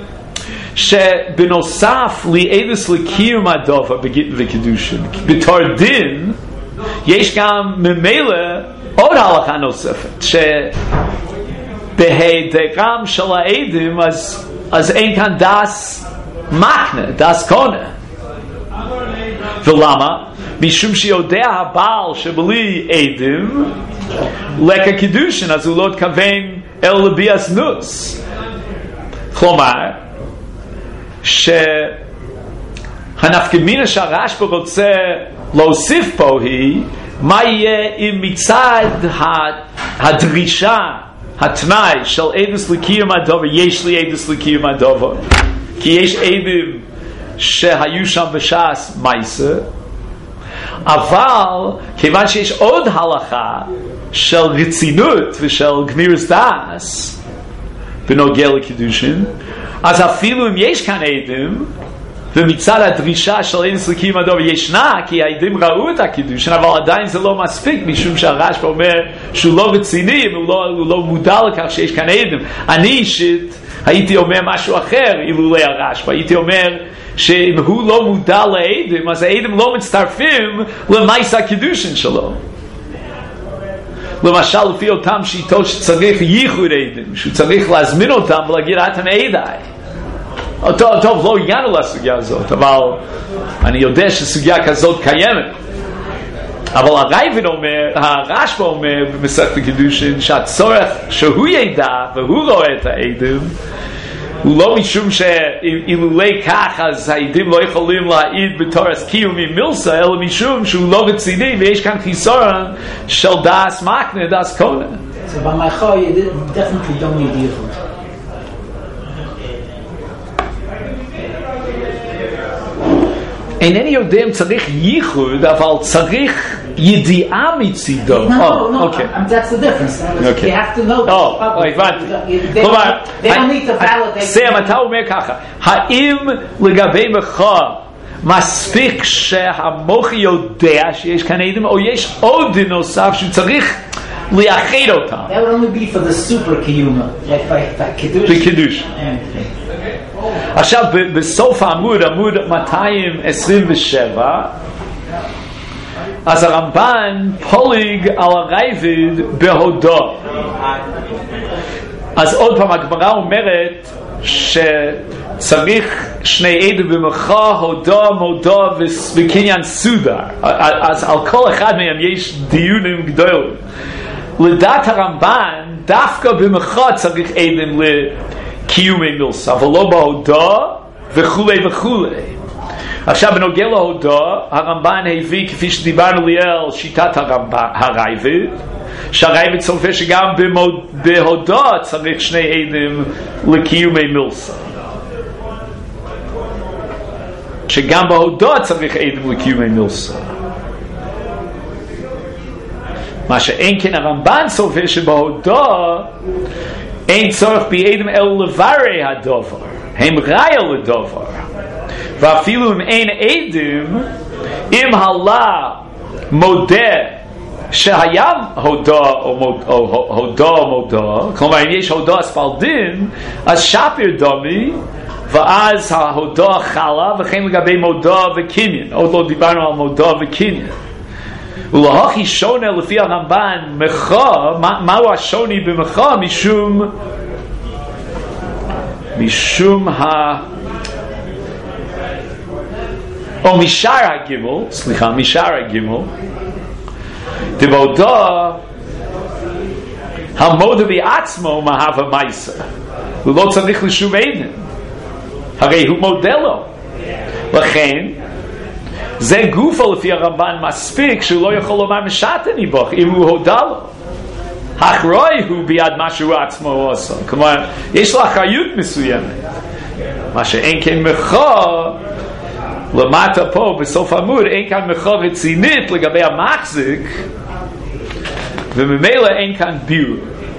שבנוסף לעדוס לקיום הדבר בגיטין וקידושין, בתור דין יש גם ממילא עוד הלכה נוספת, שבהיעדרם של העדים אז, אז אין כאן דס מקנה, דס קונה. ולמה? משום שיודע הבעל שבלי עדים לקה קידושין, אז הוא לא התכוון אל לביע זנוס. כלומר שהנפקמינה שהרשב"א רוצה להוסיף פה היא מה יהיה אם מצד הדרישה, התנאי של עדוס לקיום הדבר, יש לי עדוס לקיום הדבר, כי יש עדים שהיו שם בשעס מייסה, אבל כיוון שיש עוד הלכה של רצינות ושל גמירס דאס בנוגע לקידושין, אז אפילו אם יש כאן עדים ומצד הדרישה של אין סליקים הדוב ישנה, כי העדים ראו את הקידושין, אבל עדיין זה לא מספיק, משום שהרשב"א אומר שהוא לא רציני, הוא לא, הוא לא מודע לכך שיש כאן עדים. אני אישית הייתי אומר משהו אחר אילולי הרשב"א, הייתי אומר שאם הוא לא מודע לעדים, אז העדים לא מצטרפים למעשה הקידושין שלו. למשל לפי אותם שיטות שצריך ייחוד עדים, שהוא צריך להזמין אותם ולהגיד אתם עדיי. טוב, טוב, לא הגענו לסוגיה הזאת, אבל אני יודע שסוגיה כזאת קיימת. אבל הרייבד אומר, הרשב"א אומר במסכת קידושין, שהצורך שהוא ידע והוא רואה את העדים, הוא לא משום שאילולי כך אז העדים לא יכולים להעיד בתורס קיומי מילסה, אלא משום שהוא לא רציני ויש כאן חיסרון של דאס מקנה, דאס קונה. So by my car, you definitely don't need yichud. אינני יודע אם צריך ייחוד, אבל צריך ידיעה מצידו. No, no, no, that's the difference. You have to know Oh, הבנתי. כלומר, they don't need to validate. סם, אתה אומר ככה, האם לגבי מחר מספיק שהמוחי יודע שיש כאן עדים, או יש עוד נוסף שהוא צריך לייחד אותם? That would only be for the super kiyuma, like by kiddush. בקידוש. עכשיו בסוף העמוד, עמוד מאתיים עשרים ושבע, אז הרמב"ן פוליג על הרייבד בהודו. אז עוד פעם הגמרא אומרת שצריך שני עדים במחה, הודו, מודו וקניין סודר. אז על כל אחד מהם יש דיונים גדולים. לדעת הרמב"ן דווקא במחה צריך עדים לקיומי מילסה, אבל לא בהודו וכולי וכולי. עכשיו בנוגע להודו, הרמב"ן הביא כפי שדיברנו ליאל שיטת הרייבד, שהרייבד סופר שגם בהודו צריך שני עדים לקיומי מילסה, שגם בהודו צריך עדים לקיומי מילסה. מה שאין כן הרמב"ן סופר שבהודו אין צורך בעדים אלא לברי הדובר, הם ראיה לדובר, ואפילו אם אין עדים, אם הלה מודה שהיה הודו או הודו או מודו, כלומר אם יש הודו אספלדין, אז שפיר דומי, ואז ההודו חלה, וכן לגבי מודו וקניין. עוד לא דיברנו על מודו וקניין. ולהוכי שונה לפי הרמב"ן מחה, מהו השוני במחה? משום משום ה או משאר הגימל, סליחה, משאר הגימל, דבהודו המודה בעצמו מהווה מייסה, הוא לא צריך לשום עדים, הרי הוא מודה לו, לכן זה גופה לפי הרמב"ן מספיק שהוא לא יכול לומר משעתני בך אם הוא הודה לו. אחרוי הוא ביד מה שהוא עצמו עושה, כלומר יש לו אחריות מסוימת, מה שאין כן מחה למטה פה בסוף עמוד, אין כאן מחה רצינית לגבי המחזיק, וממילא אין כאן ביור.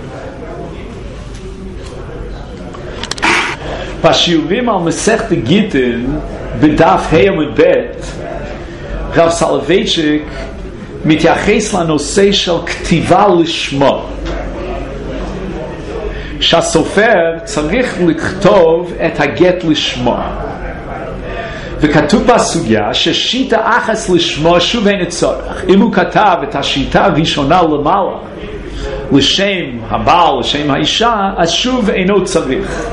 בשיעורים על מסכת גיטין בדף ה' עמוד ב', רב סולובייצ'יק מתייחס לנושא של כתיבה לשמו, שהסופר צריך לכתוב את הגט לשמו, וכתוב בסוגיה ששיטה אחת לשמו שוב אין צורך. אם הוא כתב את השיטה הראשונה למעלה לשם הבעל, לשם האישה, אז שוב אינו צריך.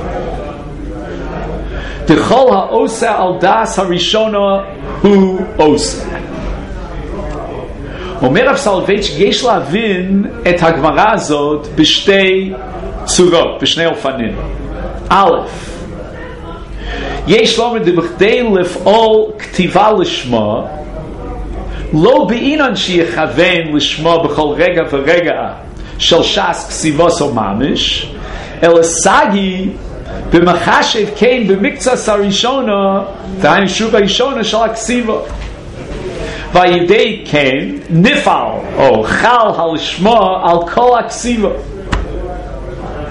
דכל העושה על דס הראשונה הוא עושה. אומר רב סולובייצ'יק, יש להבין את הגמרא הזאת בשתי צורות, בשני אופנים. א', יש לומר בכדי לפעול כתיבה לשמו, לא בעינן שיכוון לשמו בכל רגע ורגע של ש"ס כסיבוס או ממש, אלא סגי במחשב כן במקצת הראשונה, דהיינו שוב הראשונה של הכסיבה, והידי כן נפעל או חל על שמו על כל הכסיבה.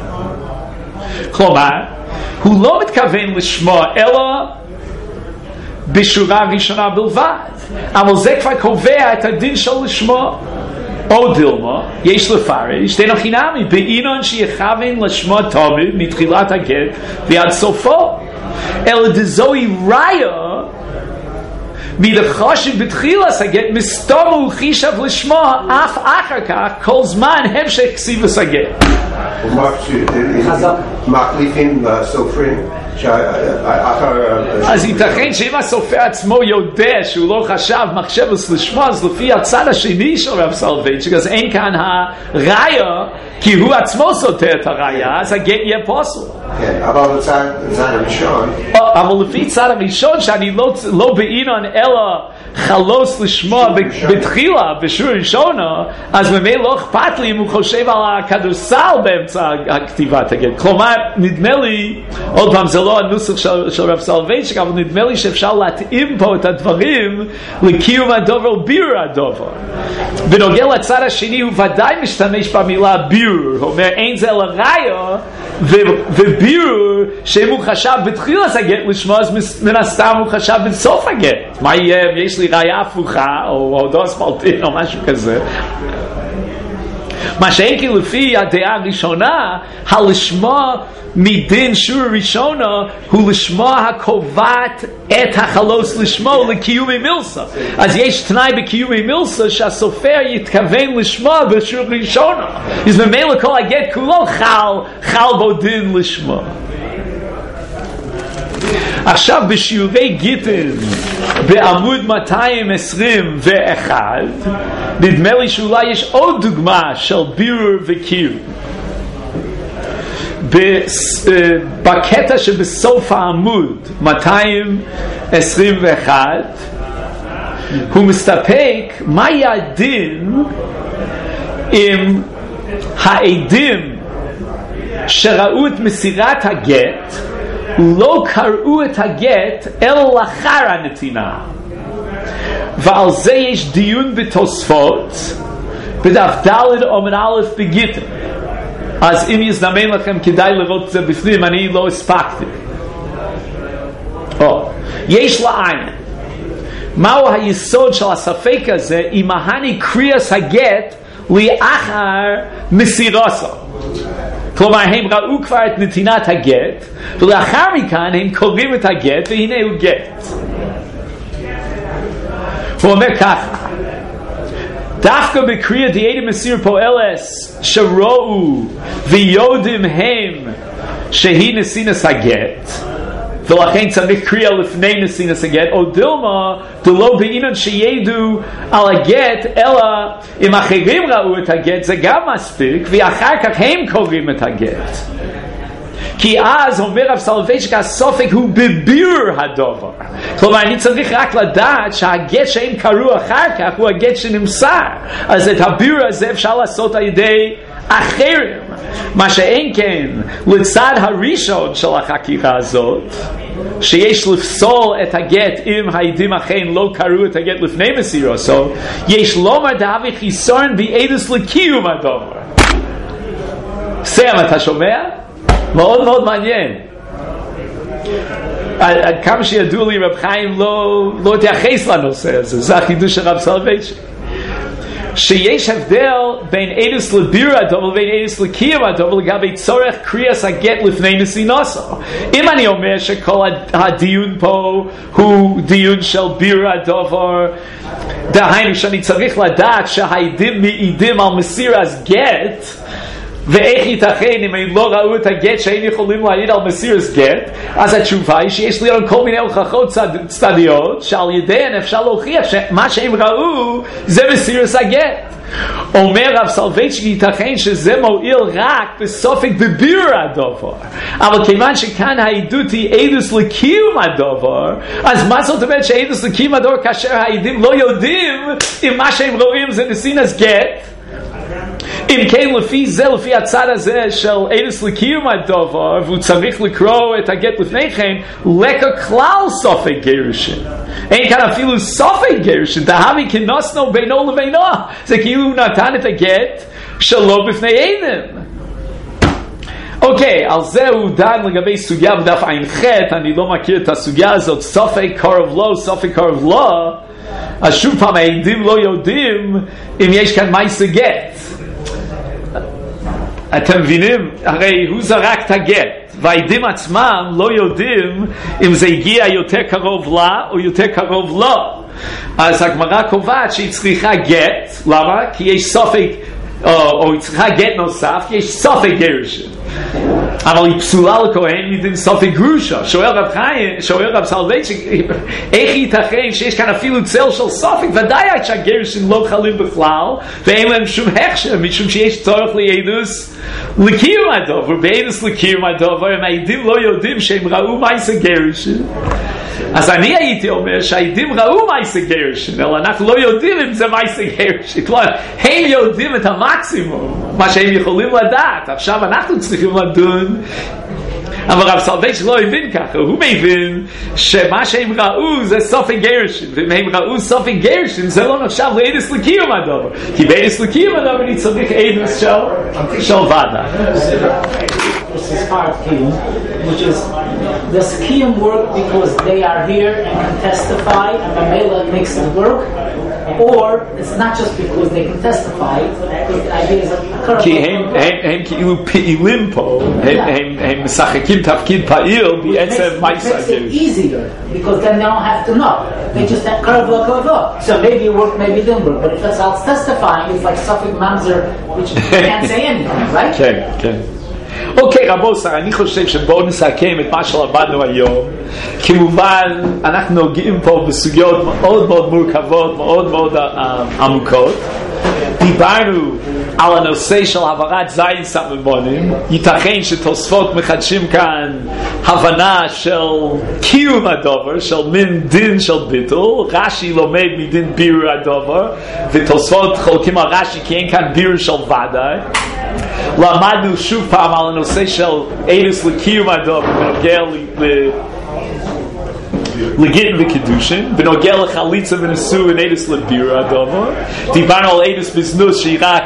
כלומר הוא לא מתכוון לשמו אלא בשורה ראשונה בלבד. אבל זה כבר קובע את הדין של לשמו. או דילמה, יש לפרש, דין החינמי, בעינון שיכוון לשמו תמיד מתחילת הגט ועד סופו. אלא דזוהי ראיה מדחושים בתחילת הגט מסתום וחישב לשמו אף אחר כך כל זמן המשך כסיבס הגט. מחליפים סופרים אז ייתכן שאם הסופר עצמו יודע שהוא לא חשב מחשבס לשמו, אז לפי הצד השני של רב סולובייצ'יק, אז אין כאן הראיה, כי הוא עצמו סותר את הראיה, אז הגט יהיה פוסל. כן, אבל בצד הראשון, אבל לפי צד הראשון שאני לא בעינון אלא חלוס לשמוע בתחילה בשור ראשונה, אז ממילא לא אכפת לי אם הוא חושב על הכדורסל באמצע הכתיבת הגט. כלומר, נדמה לי, עוד פעם, זה לא הנוסח של, של רב סולובייצ'יק, אבל נדמה לי שאפשר להתאים פה את הדברים לקיום הדובר ובירור הדובר. בנוגע לצד השני הוא ודאי משתמש במילה בירור, הוא אומר אין זה אלא ראיה ובירור שאם הוא חשב בתחילת הגט לשמוע, אז מן הסתם הוא חשב בסוף הגט. מה יהיה אם יש לי ראיה הפוכה או הודעה ספלטין או משהו כזה? מה שאין כי לפי הדעה הראשונה, הלשמוע מדין שור ראשונה הוא לשמוע הקובעת את החלוס לשמו לקיומי מילסה. אז יש תנאי בקיומי מילסה שהסופר יתכוון לשמוע בשור ראשונה, אז ממילא כל הגט כולו חל, חל בו דין לשמוע. עכשיו בשיעורי גיטין בעמוד מאתיים עשרים ואחת נדמה לי שאולי יש עוד דוגמה של בירור וקיום. בקטע שבסוף העמוד מאתיים עשרים ואחת הוא מסתפק מהי הדין עם העדים שראו את מסירת הגט לא קראו את הגט אלא לאחר הנתינה. ועל זה יש דיון בתוספות בדף ד' עמוד א' בגיטין. אז אם יזדמן לכם כדאי לראות את זה בפנים, אני לא הספקתי. או, יש לעין מהו היסוד של הספק הזה אם ההני קריאס הגט לאחר מסירוסו. כלומר הם ראו כבר את נתינת הגט ולאחר מכאן הם קוראים את הגט והנה הוא גט. הוא אומר ככה, דווקא בקריאה דיידי מסיר פועלס שראו ויודעים הם שהיא נסינס הגט ולכן צריך קריאה לפני נסינס הגט, או דילמה דלא בעינן שידעו על הגט אלא אם אחרים ראו את הגט זה גם מספיק ואחר כך הם קוראים את הגט. כי אז אומר רב סולובייצ'יק הסופק הוא בבירור הדובר. כלומר אני צריך רק לדעת שהגט שהם קראו אחר כך הוא הגט שנמסר, אז את הבירור הזה אפשר לעשות על ידי אחרים. מה שאין כן לצד הראשון של החקירה הזאת שיש לפסול את הגט אם העדים אכן לא קראו את הגט לפני מסירוסו, יש לומר דהווי חיסרון בעדות לקיום הדובר. סם, אתה שומע? מאוד מאוד מעניין. כמה שידוע לי רב חיים לא, לא תייחס לנושא הזה, זה החידוש של רב סולובייצ'יק. שיש הבדל בין עדות לבירור הדובר ובין עדות לקיום הדובר לגבי צורך קריאת הגט לפני נתינתו. אם אני אומר שכל הדיון פה הוא דיון של בירור הדובר, דהיינו שאני צריך לדעת שהעדים מעידים על מסירת גט, ואיך ייתכן אם הם לא ראו את הגט שהם יכולים להעיד על מסירת גט, אז התשובה היא שיש לי כל מיני הוכחות צדדיות שעל ידיהן אפשר להוכיח שמה שהם ראו זה מסירת הגט. אומר רב סולובייצ'יק ייתכן שזה מועיל רק בסופק בבירור הדובר, אבל כיוון שכאן העדות היא עדות לקיום הדובר, אז מה זאת אומרת שעדות לקיום הדובר כאשר העדים לא יודעים אם מה שהם רואים זה נתינת גט? אם כן לפי זה, לפי הצד הזה של עדות לקיום הדובר והוא צריך לקרוא את הגט לפני כן, לקה כלל סופק גירושין, אין כאן אפילו סופק גירושין, דהווי כנוסנו בינו לבינו, זה כאילו הוא נתן את הגט שלא בפני עדים. אוקיי, על זה הוא דן לגבי סוגיה בדף עין ח', אני לא מכיר את הסוגיה הזאת, סופי קרוב לא, סופי קרוב לא, אז שוב פעם העדים לא יודעים אם יש כאן מייסה גט. אתם מבינים? הרי הוא זרק את הגט, והעדים עצמם לא יודעים אם זה הגיע יותר קרוב לה או יותר קרוב לא. אז הגמרא קובעת שהיא צריכה גט, למה? כי יש סופק, או, או היא צריכה גט נוסף, כי יש סופק גירושין. אבל היא פסולה לכהן מדין סופק גרושה. שואל רב חיים, שואל רב סולובייצ'יק, איך ייתכן שיש כאן אפילו צל של סופק? ודאי שהגירושין לא חלים בכלל, ואין להם שום הכשר, משום שיש צורך לעדוס לקיום הדובר. בעדוס לקיום הדובר, הם העדים לא יודעים שהם ראו מייסה גירושין. אז אני הייתי אומר שהעדים ראו מייסה גירושין, אבל אנחנו לא יודעים אם זה מייסה גירושין. כלומר, הם יודעים את המקסימום, מה שהם יכולים לדעת. עכשיו אנחנו צריכים לדון, אבל רב סולובייצ'יק לא הבין ככה. הוא מבין שמה שהם ראו זה סופי גירושין, ואם הם ראו סופי גירושין זה לא נחשב לעדוס לקיום הדובר, כי בעדוס לקיום הדובר אני צריך עדוס של של ודאי. This is hard kiyum, which is, does kiyum work because they are here and can testify and the mela makes it work, or it's not just because they can testify, because the idea is that כי הם הם כאילו פעילים פה, הם הם משחקים תפקיד פעיל בעצם מייסה גירושין. It makes it easier because then they don't have to know. They just have karva karva. So maybe it worked, maybe it didn't work. But if it's out testifying, it's like Suffolk Mamzer, which you can't say anything, right? כן, כן. אוקיי, רבוסר, אני חושב שבואו נסכם את מה שלמדנו היום. כמובן, אנחנו נוגעים פה בסוגיות מאוד מאוד מורכבות, מאוד מאוד עמוקות. דיברנו על הנושא של העברת זין סממונים. ייתכן שתוספות מחדשים כאן הבנה של קיום הדובר, של מין דין של ביטול. רש"י לומד מדין בירור הדובר, ותוספות חולקים על רש"י כי אין כאן בירור של ודאי. למדנו שוב פעם על הנושא של עדוס לקיום הדובר בנוגע לגיטין וקידושין, בנוגע לחליצה ונישואין עדוס לבירור הדובר. דיברנו על עדוס בזנות שהיא רק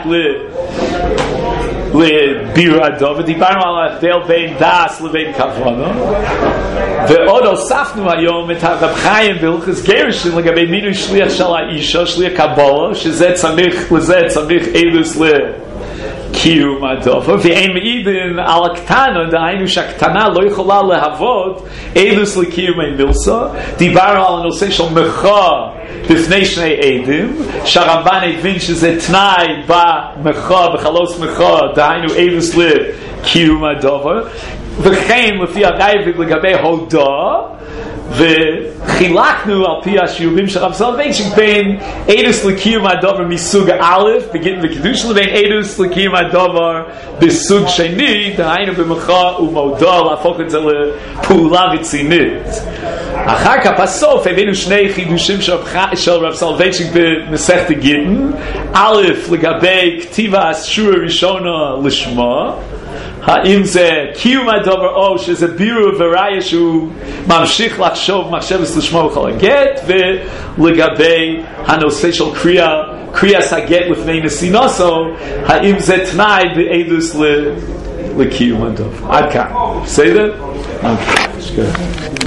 לבירור הדובר. דיברנו על ההבדל בין דאס לבין כוונה, ועוד הוספנו היום את הרב חיים בהלכות גירושין לגבי מינוי שליח של האישה, שליח קבלה, שזה צריך, לזה צריך עדוס ל קיום הדובר, ואין מעידין על הקטנה, דהיינו שהקטנה לא יכולה להוות עדוס לקיום המילסה. דיברנו על הנושא של מחה בפני שני עדים, שהרמב"ן הבין שזה תנאי במחה, בחלוס מחה, דהיינו עדוס לקיום הדובר. וכן לפי הרייבד לגבי הודאה, וחילקנו על פי השיעורים של רב סולובייצ'יק בין עדוס לקיום הדובר מסוג א' בגיטין וקידושין לבין עדוס לקיום הדובר בסוג שני, דהיינו במחה ומהודאה, להפוך את זה לפעולה רצינית. אחר כך בסוף הבאנו שני חידושים של רב סולובייצ'יק במסכת גיטין. א' לגבי כתיבה אסורה ראשונה לשמה, האם זה קיום הדובר או שזה בירור וראיה שהוא ממשיך לחשוב מחשבת לשמו בכל הגט, ולגבי הנושא של קריאה קריאת הגט לפני נשינוסו, האם זה תנאי בעדוס לקיום הדובר. עד כאן, בסדר? אוקיי,